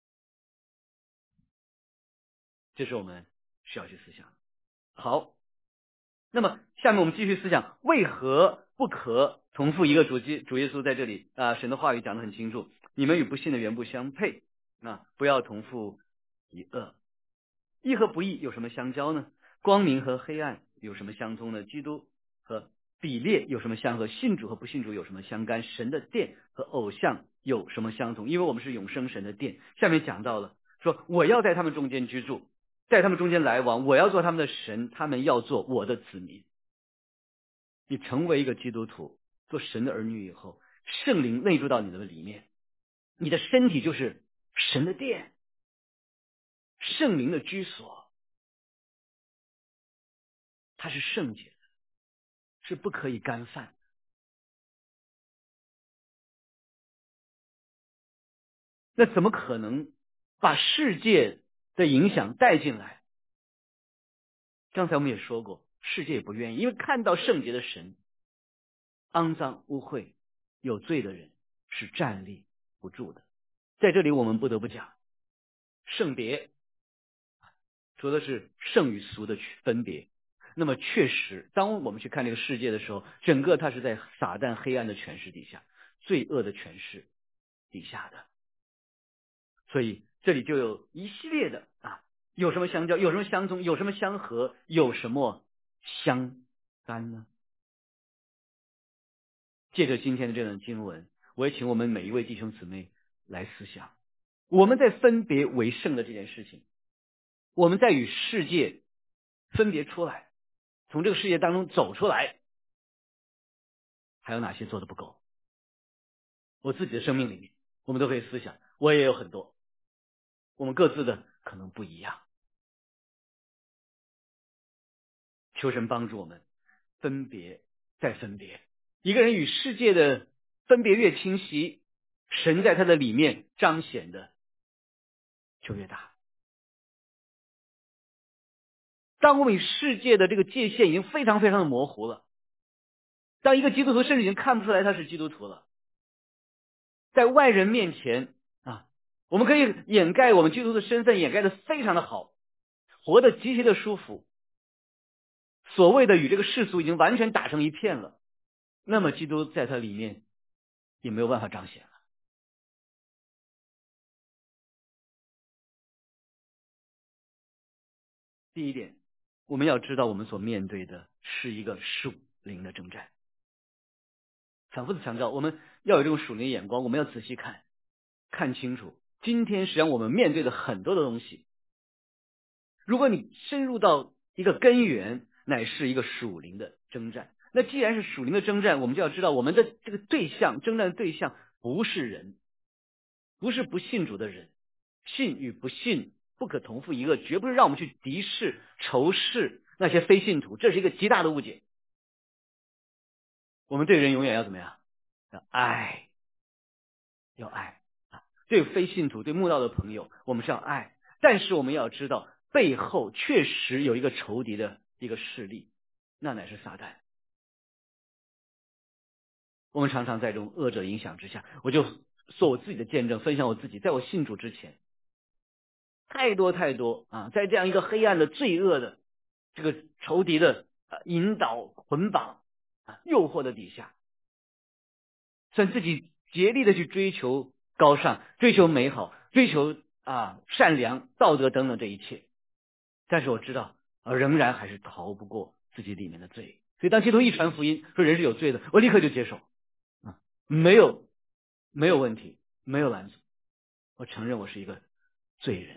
Speaker 1: 这是我们需要去思想。好，那么下面我们继续思想，为何不可同负一个主基主耶稣在这里啊，神的话语讲得很清楚，你们与不信的原不相配啊，不要同负一恶。义和不义有什么相交呢？光明和黑暗有什么相通呢？基督和比列有什么相合？信主和不信主有什么相干？神的殿和偶像有什么相同？因为我们是永生神的殿。下面讲到了，说我要在他们中间居住，在他们中间来往，我要做他们的神，他们要做我的子民。你成为一个基督徒，做神的儿女以后，圣灵内住到你的里面，你的身体就是神的殿，圣灵的居所，它是圣洁的，是不可以干犯的。那怎么可能把世界的影响带进来？刚才我们也说过，世界也不愿意，因为看到圣洁的神，肮脏污秽有罪的人是站立不住的。在这里我们不得不讲，圣别说的是圣与俗的分别。那么确实，当我们去看这个世界的时候，整个它是在撒旦黑暗的权势底下，罪恶的权势底下的。所以这里就有一系列的啊，有什么相交，有什么相通，有什么相合，有什么相干呢？借着今天的这段经文，我也请我们每一位弟兄姊妹来思想，我们在分别为圣的这件事情，我们在与世界分别出来，从这个世界当中走出来，还有哪些做的不够？我自己的生命里面，我们都可以思想，我也有很多，我们各自的可能不一样。求神帮助我们， 分别再分别。一个人与世界的分别越清晰，神在他的里面彰显的就越大。当我们与世界的这个界限已经非常非常的模糊了，当一个基督徒甚至已经看不出来他是基督徒了，在外人面前啊，我们可以掩盖我们基督徒的身份，掩盖的非常的好，活得极其的舒服，所谓的与这个世俗已经完全打成一片了，那么基督在他里面也没有办法彰显了。第一点，我们要知道我们所面对的是一个属灵的征战。反复的强调，我们要有这种属灵眼光，我们要仔细看，看清楚。今天实际上我们面对的很多的东西，如果你深入到一个根源，乃是一个属灵的征战。那既然是属灵的征战，我们就要知道我们的这个对象，征战的对象不是人，不是不信主的人，信与不信不可同负一恶，绝不是让我们去敌视、仇视那些非信徒，这是一个极大的误解。我们对人永远要怎么样？要爱，要爱啊！对非信徒、对慕道的朋友，我们是要爱，但是我们要知道，背后确实有一个仇敌的一个势力，那乃是撒旦。我们常常在这种恶者影响之下，我就做我自己的见证，分享我自己，在我信主之前，太多太多啊，在这样一个黑暗的罪恶的这个仇敌的引导、捆绑啊、诱惑的底下，算自己竭力的去追求高尚、追求美好、追求啊善良、道德等等这一切，但是我知道啊，仍然还是逃不过自己里面的罪。所以当基督一传福音说人是有罪的，我立刻就接受啊，没有没有问题，没有拦阻，我承认我是一个罪人。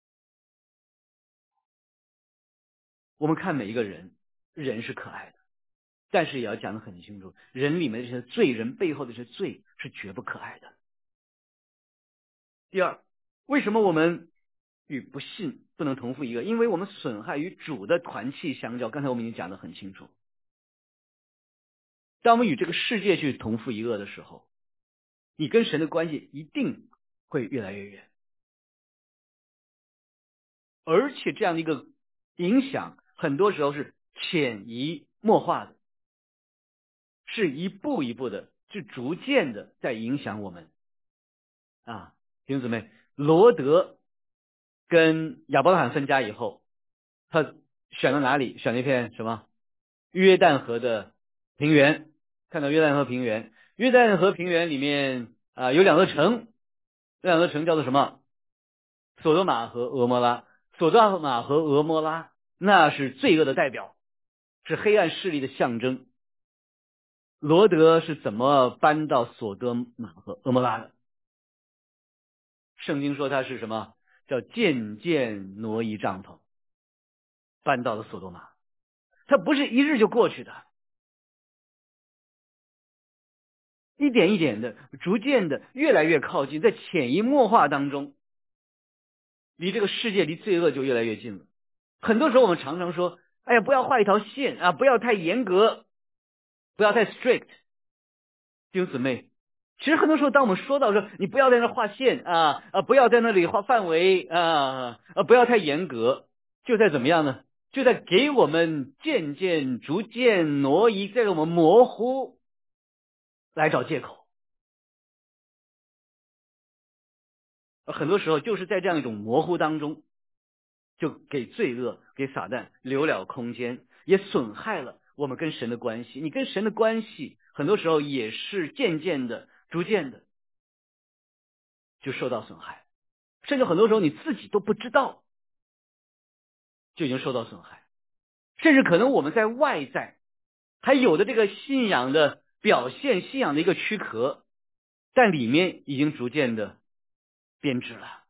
Speaker 1: 我们看每一个人，人是可爱的，但是也要讲得很清楚，人里面这些罪人背后的这些罪是绝不可爱的。第二，为什么我们与不信不能同负一个？因为我们损害与主的团契相交，刚才我们已经讲得很清楚。当我们与这个世界去同负一恶的时候，你跟神的关系一定会越来越远，而且这样的一个影响很多时候是潜移默化的，是一步一步的，是逐渐的在影响我们啊。弟兄姊妹，罗德跟亚伯拉罕分家以后，他选了哪里？选了一片什么？约旦河的平原。看到约旦河平原，约旦河平原里面啊有两座城，这两座城叫做什么？索多玛和俄摩拉。索多玛和俄摩拉那是罪恶的代表，是黑暗势力的象征。罗德是怎么搬到索多玛和俄摩拉的？圣经说他是什么？叫渐渐挪移帐篷，搬到了索多玛。他不是一日就过去的，一点一点的，逐渐的，越来越靠近，在潜移默化当中，离这个世界，离罪恶就越来越近了。很多时候我们常常说，哎呀，不要画一条线啊，不要太严格，不要太 strict。弟兄姊妹，其实很多时候当我们说到说你不要在那画线啊啊，不要在那里画范围啊啊，不要太严格，就在怎么样呢？就在给我们渐渐逐渐挪移，在我们模糊来找借口。很多时候就是在这样一种模糊当中，就给罪恶、给撒旦留了空间，也损害了我们跟神的关系。你跟神的关系很多时候也是渐渐的、逐渐的就受到损害，甚至很多时候你自己都不知道就已经受到损害，甚至可能我们在外在还有的这个信仰的表现、信仰的一个躯壳，但里面已经逐渐的编织了。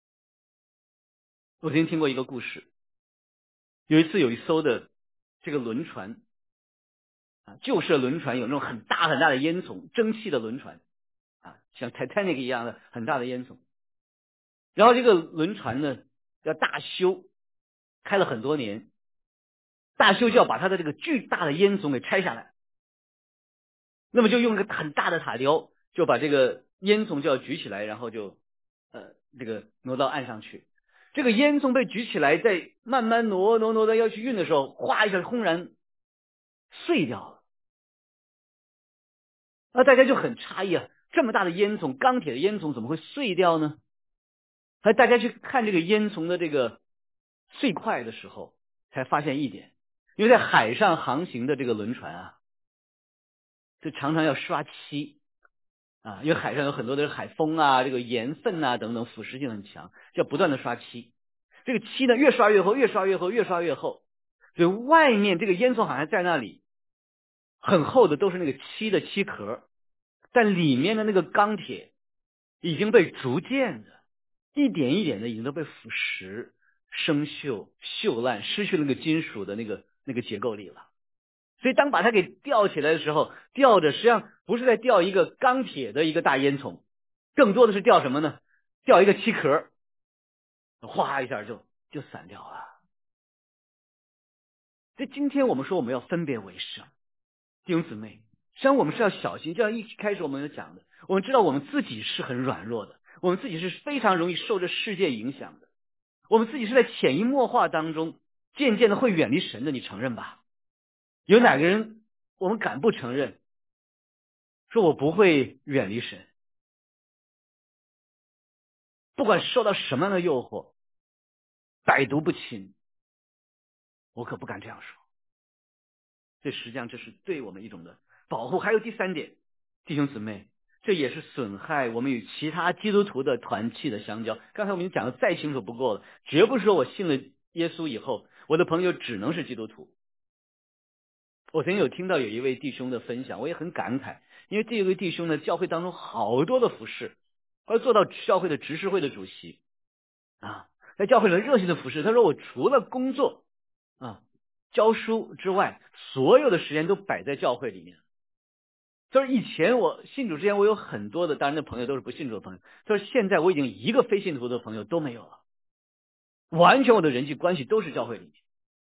Speaker 1: 我曾经听过一个故事，有一次有一艘的这个轮船啊，旧式的轮船有那种很大很大的烟囱，蒸汽的轮船啊，像 Titanic 一样的很大的烟囱。然后这个轮船呢要大修，开了很多年， 大修教把他的这个巨大的烟囱给拆下来，那么就用一个很大的塔雕，就把这个烟囱就要举起来，然后就呃这个挪到岸上去。这个烟囱被举起来，在慢慢挪挪挪的要去运的时候，哗一下轰然碎掉了。那大家就很诧异啊，这么大的烟囱，钢铁的烟囱怎么会碎掉呢？还大家去看这个烟囱的这个碎块的时候，才发现一点，因为在海上航行的这个轮船啊，就常常要刷漆啊，因为海上有很多的海风啊，这个盐分啊等等，腐蚀性很强，就要不断的刷漆。这个漆呢，越刷越厚，越刷越厚，越刷越厚，所以外面这个烟囱好像在那里，很厚的都是那个漆的漆壳，但里面的那个钢铁已经被逐渐的一点一点的已经都被腐蚀、生锈、锈烂，失去那个金属的那个那个结构力了。所以当把它给吊起来的时候，吊着实际上不是在吊一个钢铁的一个大烟囱，更多的是吊什么呢？吊一个漆壳，哗一下就就散掉了。所以今天我们说我们要分别为圣，弟兄姊妹，实际上我们是要小心，就像一开始我们有讲的，我们知道我们自己是很软弱的，我们自己是非常容易受这世界影响的，我们自己是在潜移默化当中渐渐的会远离神的，你承认吧？有哪个人我们敢不承认说我不会远离神？不管受到什么样的诱惑，百毒不侵，我可不敢这样说。这实际上这是对我们一种的保护。还有第三点，弟兄姊妹，这也是损害我们与其他基督徒的团契的相交。刚才我们已经讲的再清楚不过了，绝不是说我信了耶稣以后，我的朋友只能是基督徒。我曾经有听到有一位弟兄的分享，我也很感慨，因为这位弟兄呢，教会当中好多的服侍，后来做到教会的执事会的主席啊，在教会里热心的服侍。他说我除了工作啊教书之外，所有的时间都摆在教会里面。就是以前我信主之前，我有很多的当然的朋友都是不信主的朋友，就是现在我已经一个非信徒的朋友都没有了，完全我的人际关系都是教会里面。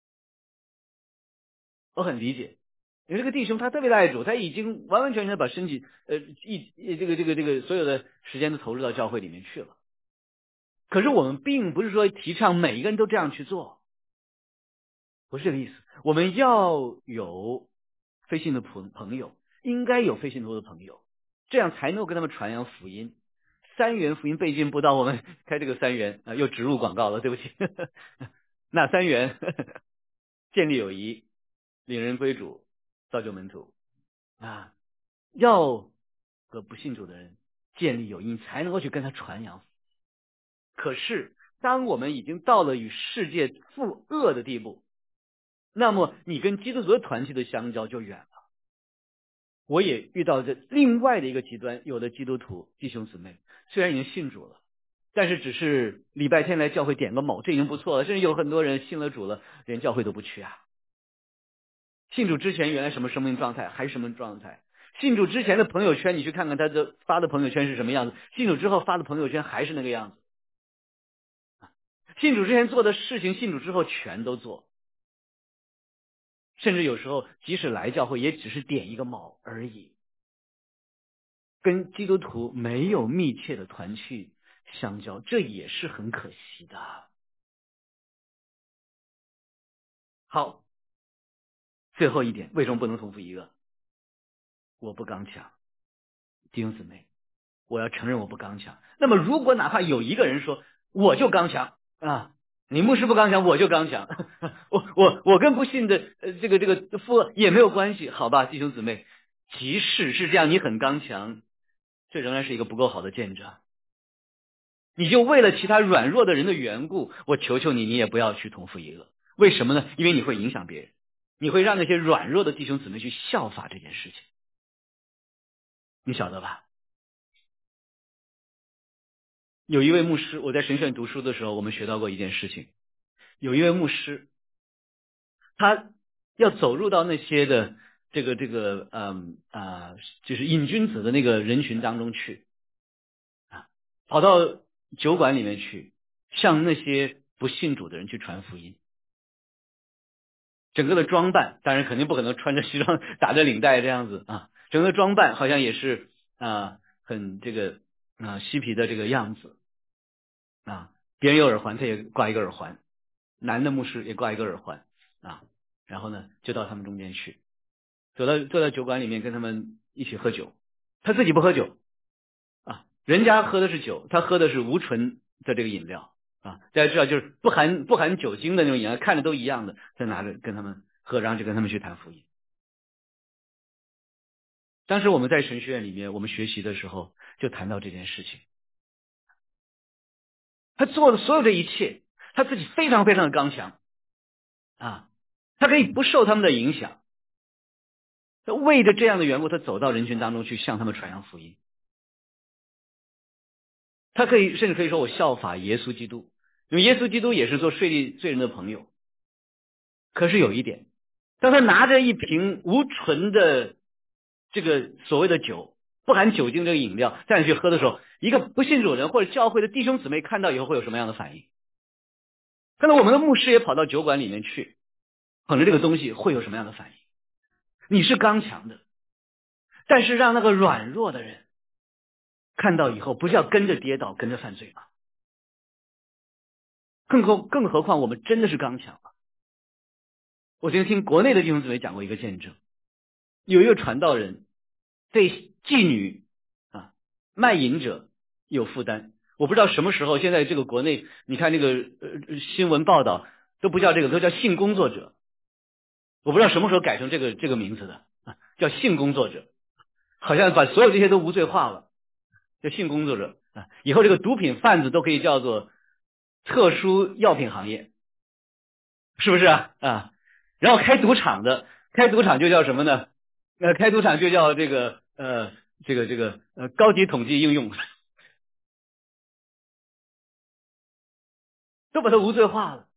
Speaker 1: 我很理解，因为这个弟兄他特别的爱主，他已经完完全全把身体呃一这个这个这个所有的时间都投入到教会里面去了。可是我们并不是说提倡每一个人都这样去做，不是这个意思。我们要有非信的朋朋友，应该有非信徒的朋友，这样才能够跟他们传扬福音。三元福音倍进布道，我们开这个三元啊，又植入广告了，对不起。那三元建立友谊，领人归主，造就门徒啊，要和不信主的人建立友谊，才能够去跟他传扬。可是当我们已经到了与世界负恶的地步，那么你跟基督徒的团契的相交就远了。我也遇到这另外的一个极端，有的基督徒弟兄姊妹虽然已经信主了，但是只是礼拜天来教会点个卯，这已经不错了。甚至有很多人信了主了，连教会都不去啊。信主之前原来什么生命状态还是什么状态？信主之前的朋友圈，你去看看他的发的朋友圈是什么样子，信主之后发的朋友圈还是那个样子。信主之前做的事情，信主之后全都做，甚至有时候即使来教会也只是点一个卯而已，跟基督徒没有密切的团契相交，这也是很可惜的。好，最后一点，为什么不能重复一个？我不刚强，弟兄姊妹，我要承认我不刚强。那么如果哪怕有一个人说我就刚强啊，你牧师不刚强，我就刚强，我我我跟不信的呃这个这个父恶也没有关系，好吧，弟兄姊妹，即使是这样，你很刚强，这仍然是一个不够好的见证。你就为了其他软弱的人的缘故，我求求你，你也不要去同父异恶。为什么呢？因为你会影响别人，你会让那些软弱的弟兄姊妹去效法这件事情，你晓得吧？有一位牧师，我在神学院读书的时候，我们学到过一件事情。有一位牧师，他要走入到那些的这个这个嗯啊、呃，就是瘾君子的那个人群当中去啊，跑到酒馆里面去，向那些不信主的人去传福音。 整个的装扮，当然肯定不可能穿着西装打着领带这样子啊，整个的装扮好像也是啊很这个啊嬉皮的这个样子啊，别人有耳环他也挂一个耳环，男的牧师也挂一个耳环啊，然后呢就到他们中间去，走到坐在酒馆里面跟他们一起喝酒，他自己不喝酒啊，人家喝的是酒，他喝的是无醇的这个饮料啊，大家知道就是不含不含酒精的那种饮料，看着都一样的，他拿着跟他们喝，然后就跟他们去谈福音。当时我们在神学院里面，我们学习的时候就谈到这件事情。他做的所有这一切，他自己非常非常的刚强啊，他可以不受他们的影响。为着这样的缘故，他走到人群当中去向他们传扬福音。他可以甚至可以说我效法耶稣基督，因为耶稣基督也是做税吏罪人的朋友。可是有一点，当他拿着一瓶无醇的这个所谓的酒，不含酒精这个饮料再去喝的时候，一个不信主的人或者教会的弟兄姊妹看到以后会有什么样的反应？看到我们的牧师也跑到酒馆里面去，捧着这个东西会有什么样的反应？你是刚强的，但是让那个软弱的人看到以后，不是要跟着跌倒，跟着犯罪吗？更何更何况我们真的是刚强吗？我曾经听国内的弟兄姊妹讲过一个见证，有一个传道人对妓女啊卖淫者有负担。我不知道什么时候，现在这个国内你看那个呃新闻报道都不叫这个，都叫性工作者。我不知道什么时候改成这个这个名字的啊，叫性工作者，好像把所有这些都无罪化了，叫性工作者啊。以后这个毒品贩子都可以叫做特殊药品行业，是不是啊？啊，然后开赌场的，开赌场就叫什么呢？呃，开赌场就叫这个呃这个这个呃高级统计应用，都把它无罪化了。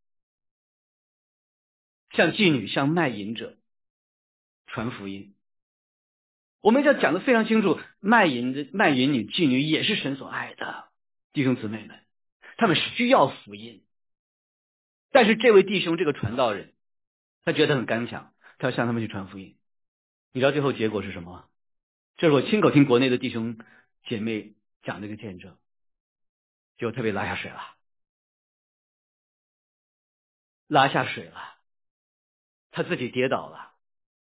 Speaker 1: 像妓女，像卖淫者传福音。我们要讲的非常清楚，卖淫的卖淫女、妓女也是神所爱的弟兄姊妹们，他们需要福音。但是这位弟兄这个传道人，他觉得很刚强，他要向他们去传福音。你知道最后结果是什么吗？这是我亲口听国内的弟兄姐妹讲这个见证，结果他被拉下水了，拉下水了，他自己跌倒了，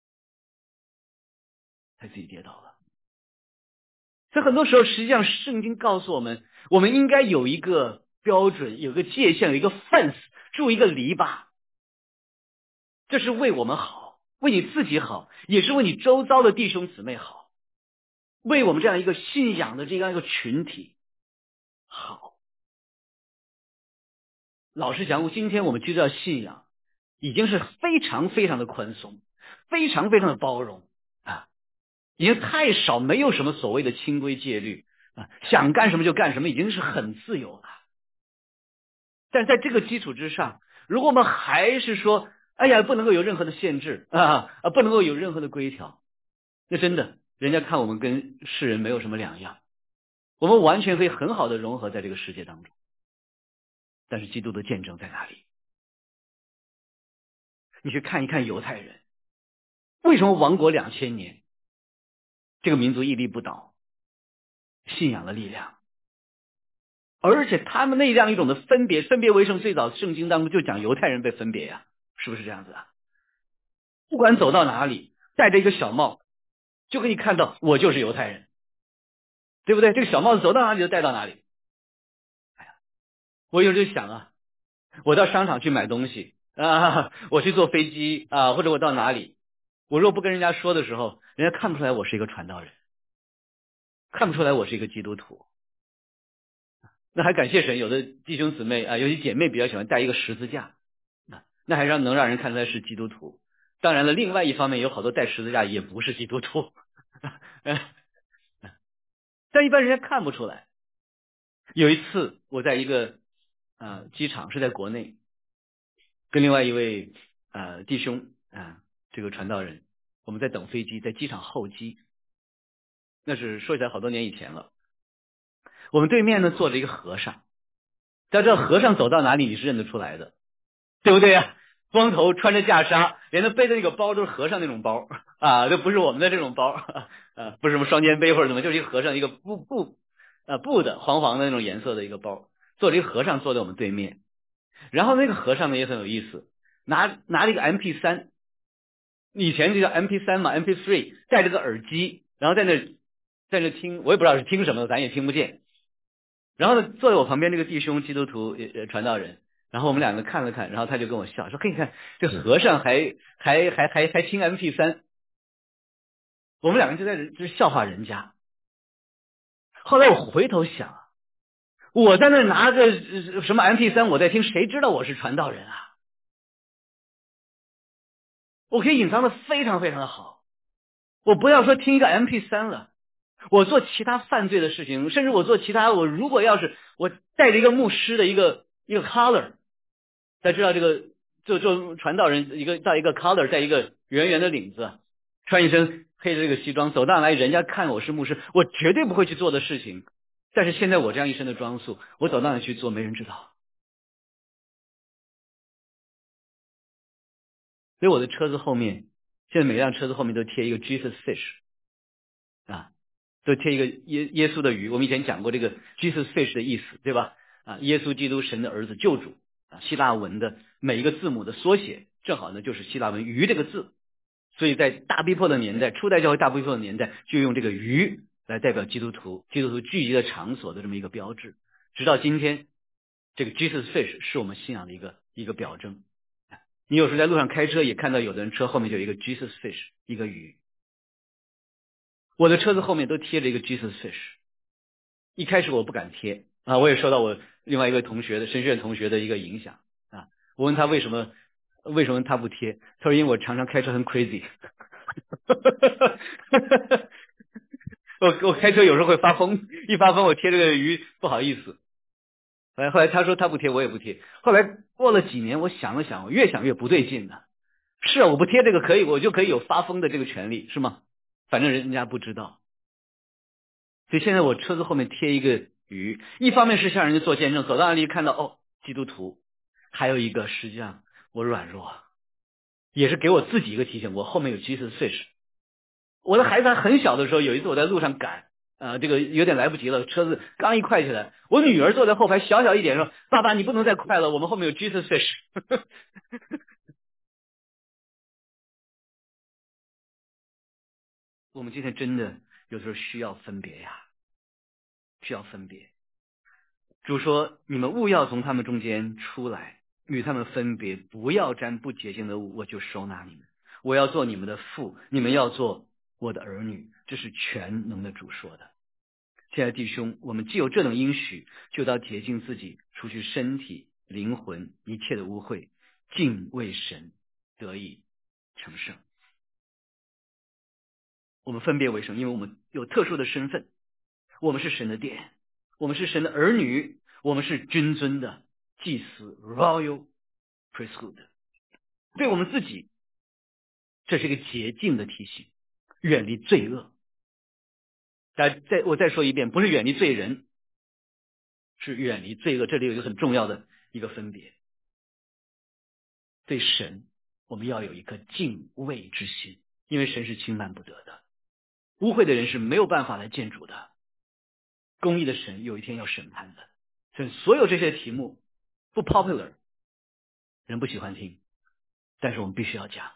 Speaker 1: 他自己跌倒了。所以很多时候，实际上圣经告诉我们，我们应该有一个标准，有一个界限，有一个 fence， 筑一个篱笆。这是为我们好，为你自己好，也是为你周遭的弟兄姊妹好，为我们这样一个信仰的这样一个群体好。老实讲，今天我们知道信仰已经是非常非常的宽松，非常非常的包容啊，已经太少，没有什么所谓的清规戒律啊，想干什么就干什么，已经是很自由了。但在这个基础之上，如果我们还是说，哎呀，不能够有任何的限制啊啊，不能够有任何的规条，那真的，人家看我们跟世人没有什么两样，我们完全可以很好的融合在这个世界当中。但是基督的见证在哪里？你去看一看犹太人，为什么亡国两千年，这个民族屹立不倒，信仰的力量，而且他们那样一种的分别，分别为圣，最早圣经当中就讲犹太人被分别呀、啊，是不是这样子啊？不管走到哪里，戴着一个小帽，就可以看到我就是犹太人，对不对？这个小帽子走到哪里就戴到哪里。哎呀，我有时候想啊，我到商场去买东西啊，我去坐飞机啊，或者我到哪里，我若不跟人家说的时候，人家看不出来我是一个传道人，看不出来我是一个基督徒。那还感谢神，有的弟兄姊妹啊，有些姐妹比较喜欢带一个十字架，那那还让能让人看出来是基督徒。当然了，另外一方面有好多带十字架也不是基督徒，但一般人家看不出来。有一次我在一个呃机场，是在国内，跟另外一位呃弟兄啊、呃、这个传道人，我们在等飞机，在机场候机，那是说起来好多年以前了。我们对面呢坐着一个和尚，大家知道和尚走到哪里你是认得出来的，对不对呀、啊？ 光头，穿着袈裟，连他背的那个包都是和尚那种包啊，都不是我们的这种包啊，不是什么双肩背或者怎么，就是一个和尚一个布布啊布的黄黄的那种颜色的一个包，坐着一个和尚坐在我们对面，然后那个和尚呢也很有意思，拿拿了一个 M P 三，以前就叫 M P 三嘛 M P 三，戴着个耳机，然后在那在那听，我也不知道是听什么的，咱也听不见。然后呢，坐在我旁边这个弟兄基督徒呃传道人，然后我们两个看了看，然后他就跟我笑说：“可以看这和尚还还还还还听 M P 三。”我们两个就在这就是笑话人家。后来我回头想，我在那拿个什么 M P 三，我在听，谁知道我是传道人啊？我可以隐藏的非常非常的好。我不要说听一个 M P 三了，我做其他犯罪的事情，甚至我做其他，我如果要是我带着一个牧师的一个一个 collar， 大家知道这个就做传道人一个带一个 collar， 带一个圆圆的领子，穿一身黑的这个西装，走到来人家看我是牧师，我绝对不会去做的事情。但是现在我这样一身的装束，我走到哪去做，没人知道。所以我的车子后面，现在每辆车子后面都贴一个 Jesus Fish 啊，都贴一个耶耶稣的鱼。我们以前讲过这个 Jesus Fish 的意思，对吧？啊，耶稣基督神的儿子救主啊，希腊文的每一个字母的缩写，正好呢就是希腊文鱼这个字。所以在大逼迫的年代，初代教会大逼迫的年代，就用这个鱼来代表基督徒，基督徒聚集的场所的这么一个标志。直到今天，这个 Jesus Fish 是我们信仰的一个一个表征。你有时在路上开车也看到有的人车后面就有一个 Jesus Fish， 一个鱼。我的车子后面都贴着一个 Jesus Fish。一开始我不敢贴啊，我也受到我另外一个同学的神学院同学的一个影响啊。我问他为什么为什么他不贴，他说因为我常常开车很 crazy。我我开车有时候会发疯，一发疯我贴这个鱼不好意思。后来后来他说他不贴，我也不贴。后来过了几年，我想了想，我越想越不对劲了。是啊，我不贴这个可以，我就可以有发疯的这个权利，是吗？反正人家不知道。所以现在我车子后面贴一个鱼，一方面是向人家做见证，走到那里看到哦基督徒，还有一个实际上我软弱，也是给我自己一个提醒，我后面有 Jesus Fish。我的孩子还很小的时候，有一次我在路上赶，呃，这个有点来不及了，车子刚一快起来，我女儿坐在后排，小小一点说：“爸爸，你不能再快了，我们后面有 Jesus Fish。”我们今天真的有时候需要分别呀，需要分别。主说：“你们务要从他们中间出来，与他们分别，不要沾不洁净的物，我就收纳你们。我要做你们的父，你们要做我的儿女。”这是全能的主说的。亲爱的弟兄，我们既有这等应许，就当洁净自己，除去身体、灵魂一切的污秽，敬畏神，得以成圣。我们分别为圣，因为我们有特殊的身份，我们是神的殿，我们是神的儿女，我们是君尊的祭司 （royal priesthood）。对我们自己，这是一个洁净的提醒，远离罪恶。再再我再说一遍，不是远离罪人，是远离罪恶。这里有一个很重要的一个分别。对神，我们要有一颗敬畏之心，因为神是轻慢不得的。污秽的人是没有办法来见主的。公义的神有一天要审判的。所以所有这些题目不 popular， 人不喜欢听，但是我们必须要讲。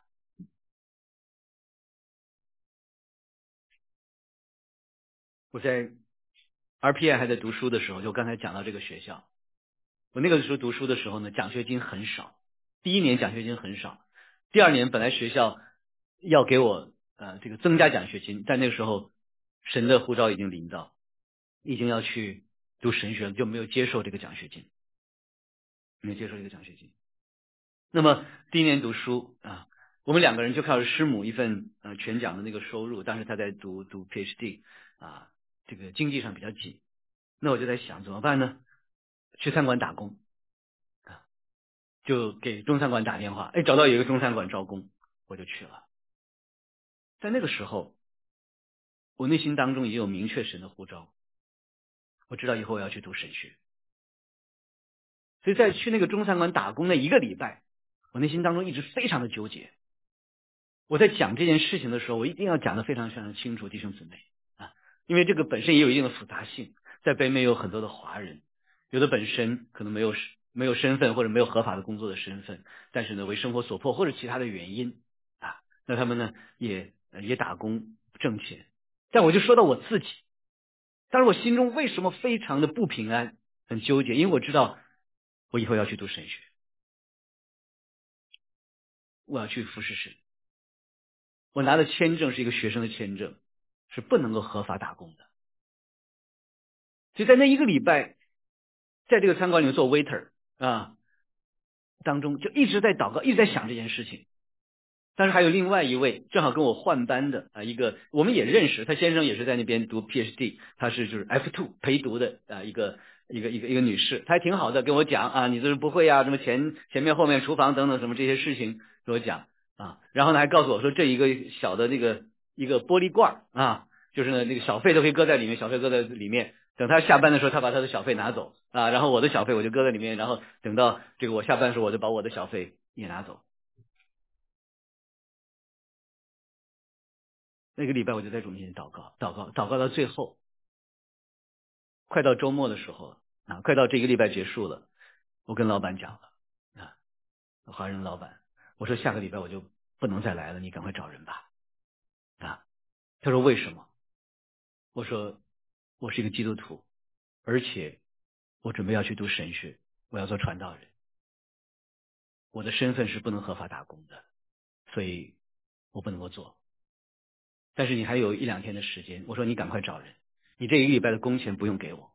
Speaker 1: 我在 R P I 还在读书的时候，就刚才讲到这个学校，我那个时候读书的时候呢，奖学金很少。第一年奖学金很少，第二年本来学校要给我呃这个增加奖学金，但那个时候神的呼召已经临到，已经要去读神学了，就没有接受这个奖学金，没有接受这个奖学金。那么第一年读书啊，我们两个人就靠着师母一份呃全奖的那个收入，当时他在读读 P H D 啊，这个经济上比较紧。那我就在想怎么办呢？去餐馆打工啊，就给中餐馆打电话，哎，找到有一个中餐馆招工，我就去了。在那个时候，我内心当中已经有明确神的呼召，我知道以后我要去读神学。所以在去那个中餐馆打工那一个礼拜， 我内心当中一直非常的纠结。我在讲这件事情的时候，我一定要讲得非常非常清楚，弟兄姊妹啊，因为这个本身也有一定的复杂性。在北美有很多的华人，有的本身可能没有没有身份或者没有合法的工作的身份，但是呢为生活所迫或者其他的原因啊，那他们呢也也打工挣钱。但我就说到我自己，但是我心中为什么非常的不平安，很纠结，因为我知道我以后要去读神学，我要去服侍神。我拿的签证是一个学生的签证，是不能够合法打工的。所以在那一个礼拜，在这个餐馆里面做 waiter 啊，当中就一直在祷告，一直在想这件事情。但是还有另外一位正好跟我换班的啊，一个我们也认识，他先生也是在那边读 P H D， 他是就是 F 二 陪读的啊，一个一个一个一个女士，她还挺好的，跟我讲啊，你这是不会啊，什么前前面后面厨房等等什么这些事情跟我讲啊，然后呢还告诉我说这一个小的那个一个玻璃罐啊，就是呢那个小费都可以搁在里面，小费搁在里面，等他下班的时候他把他的小费拿走啊，然后我的小费我就搁在里面，然后等到这个我下班的时候我就把我的小费也拿走。那个礼拜我就在主面前祷告，祷告，祷告到最后，快到周末的时候啊，快到这个礼拜结束了，我跟老板讲了啊，华人老板，我说下个礼拜我就不能再来了，你赶快找人吧啊。他说为什么？我说我是一个基督徒，而且我准备要去读神学，我要做传道人，我的身份是不能合法打工的，所以我不能够做。但是你还有一两天的时间，我说你赶快找人，你这一个礼拜的工钱不用给我。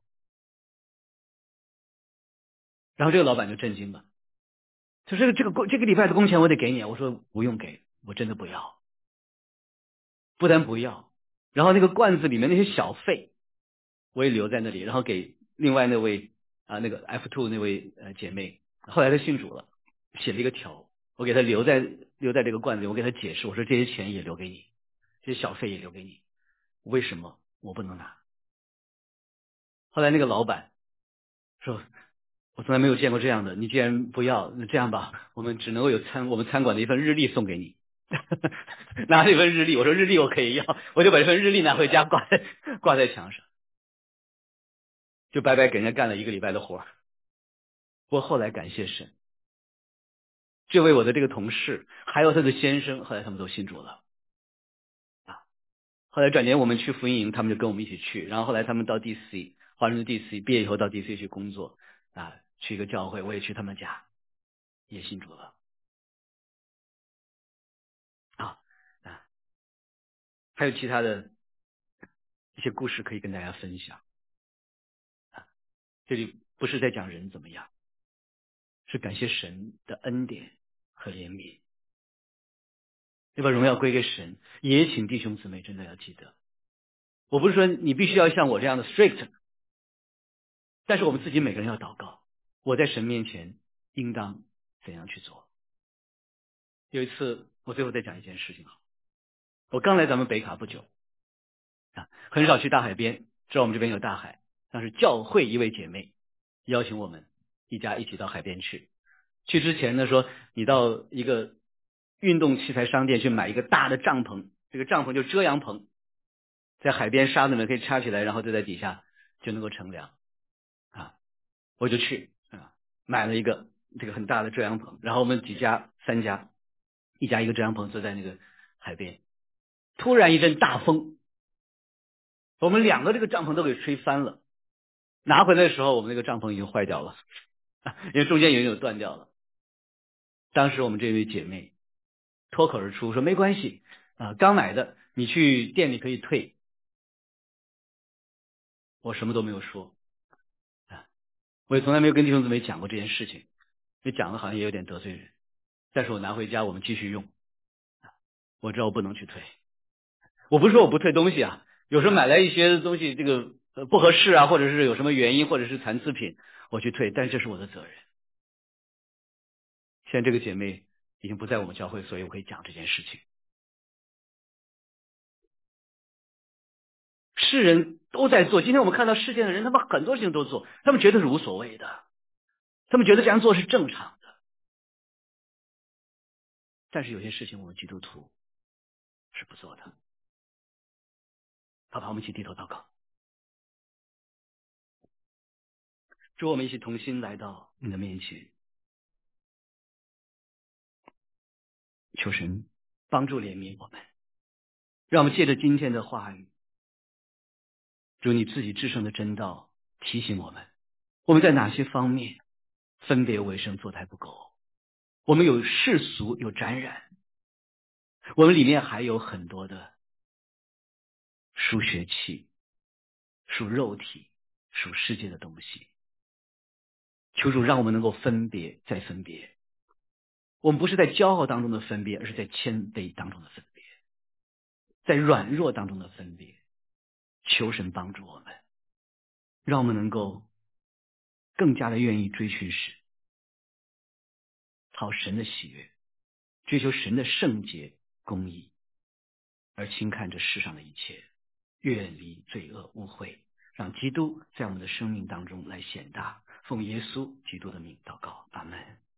Speaker 1: 然后这个老板就震惊了，他说这个这个工这个礼拜的工钱我得给你，我说不用给，我真的不要，不但不要，然后那个罐子里面那些小费我也留在那里，然后给另外那位啊那个 F 二 那位呃姐妹，后来她信主了，写了一个条，我给她留在留在这个罐子里，我给她解释，我说这些钱也留给你，这些小费也留给你，为什么我不能拿？后来那个老板说，我从来没有见过这样的，你既然不要，那这样吧，我们只能够有餐我们餐馆的一份日历送给你。拿了一份日历，我说日历我可以要，我就把这份日历拿回家挂在挂在墙上，就白白给人家干了一个礼拜的活。不过后来感谢神，这位我的这个同事还有他的先生，后来他们都信主了啊。后来转年我们去福音营，他们就跟我们一起去，然后后来他们到 D C， 华人的 D C 毕业以后到 D C 去工作啊，去一个教会，我也去他们家，也信主了啊啊，还有其他的一些故事可以跟大家分享啊。这里不是在讲人怎么样，是感谢神的恩典和怜悯，要把荣耀归给神。也请弟兄姊妹真的要记得，我不是说你必须要像我这样的 strict， 但是我们自己每个人要祷告，我在神面前应当怎样去做。有一次我最后再讲一件事情，我刚来咱们北卡不久啊，很少去大海边，知道我们这边有大海，但是教会一位姐妹邀请我们一家一起到海边去。去之前呢说，你到一个运动器材商店去买一个大的帐篷，这个帐篷就遮阳棚，在海边沙子呢可以插起来，然后就在底下就能够乘凉啊。我就去啊，买了一个这个很大的遮阳棚，然后我们几家三家，一家一个遮阳棚坐在那个海边，突然一阵大风，我们两个这个帐篷都给吹翻了。拿回来的时候，我们那个帐篷已经坏掉了，因为中间已经有断掉了。当时我们这位姐妹脱口而出说：“没关系啊，刚买的，你去店里可以退。”我什么都没有说啊，我也从来没有跟弟兄姊妹讲过这件事情，因为讲了好像也有点得罪人。但是我拿回家，我们继续用。我知道我不能去退，我不是说我不退东西啊，有时候买来一些东西，这个呃不合适啊，或者是有什么原因，或者是残次品，我去退，但这是我的责任。现在这个姐妹已经不在我们教会，所以我可以讲这件事情。世人都在做，今天我们看到世界的人，他们很多事情都做，他们觉得是无所谓的，他们觉得这样做是正常的。 但是有些事情我们基督徒是不做的。好吧，我们一起低头祷告。主，我们一起同心来到你的面前，求神帮助怜悯我们，让我们借着今天的话语，主你自己至圣的真道提醒我们，我们在哪些方面分别为圣做得还不够，我们有世俗有沾染，我们里面还有很多的属血气、属肉体、属世界的东西。求主让我们能够分别再分别，我们不是在骄傲当中的分别，而是在谦卑当中的分别，在软弱当中的分别。求神帮助我们，让我们能够更加的愿意追寻神，讨神的喜悦，追求神的圣洁公义，而轻看这世上的一切，远离罪恶污秽，让基督在我们的生命当中来显大。奉耶稣基督的名祷告，阿们。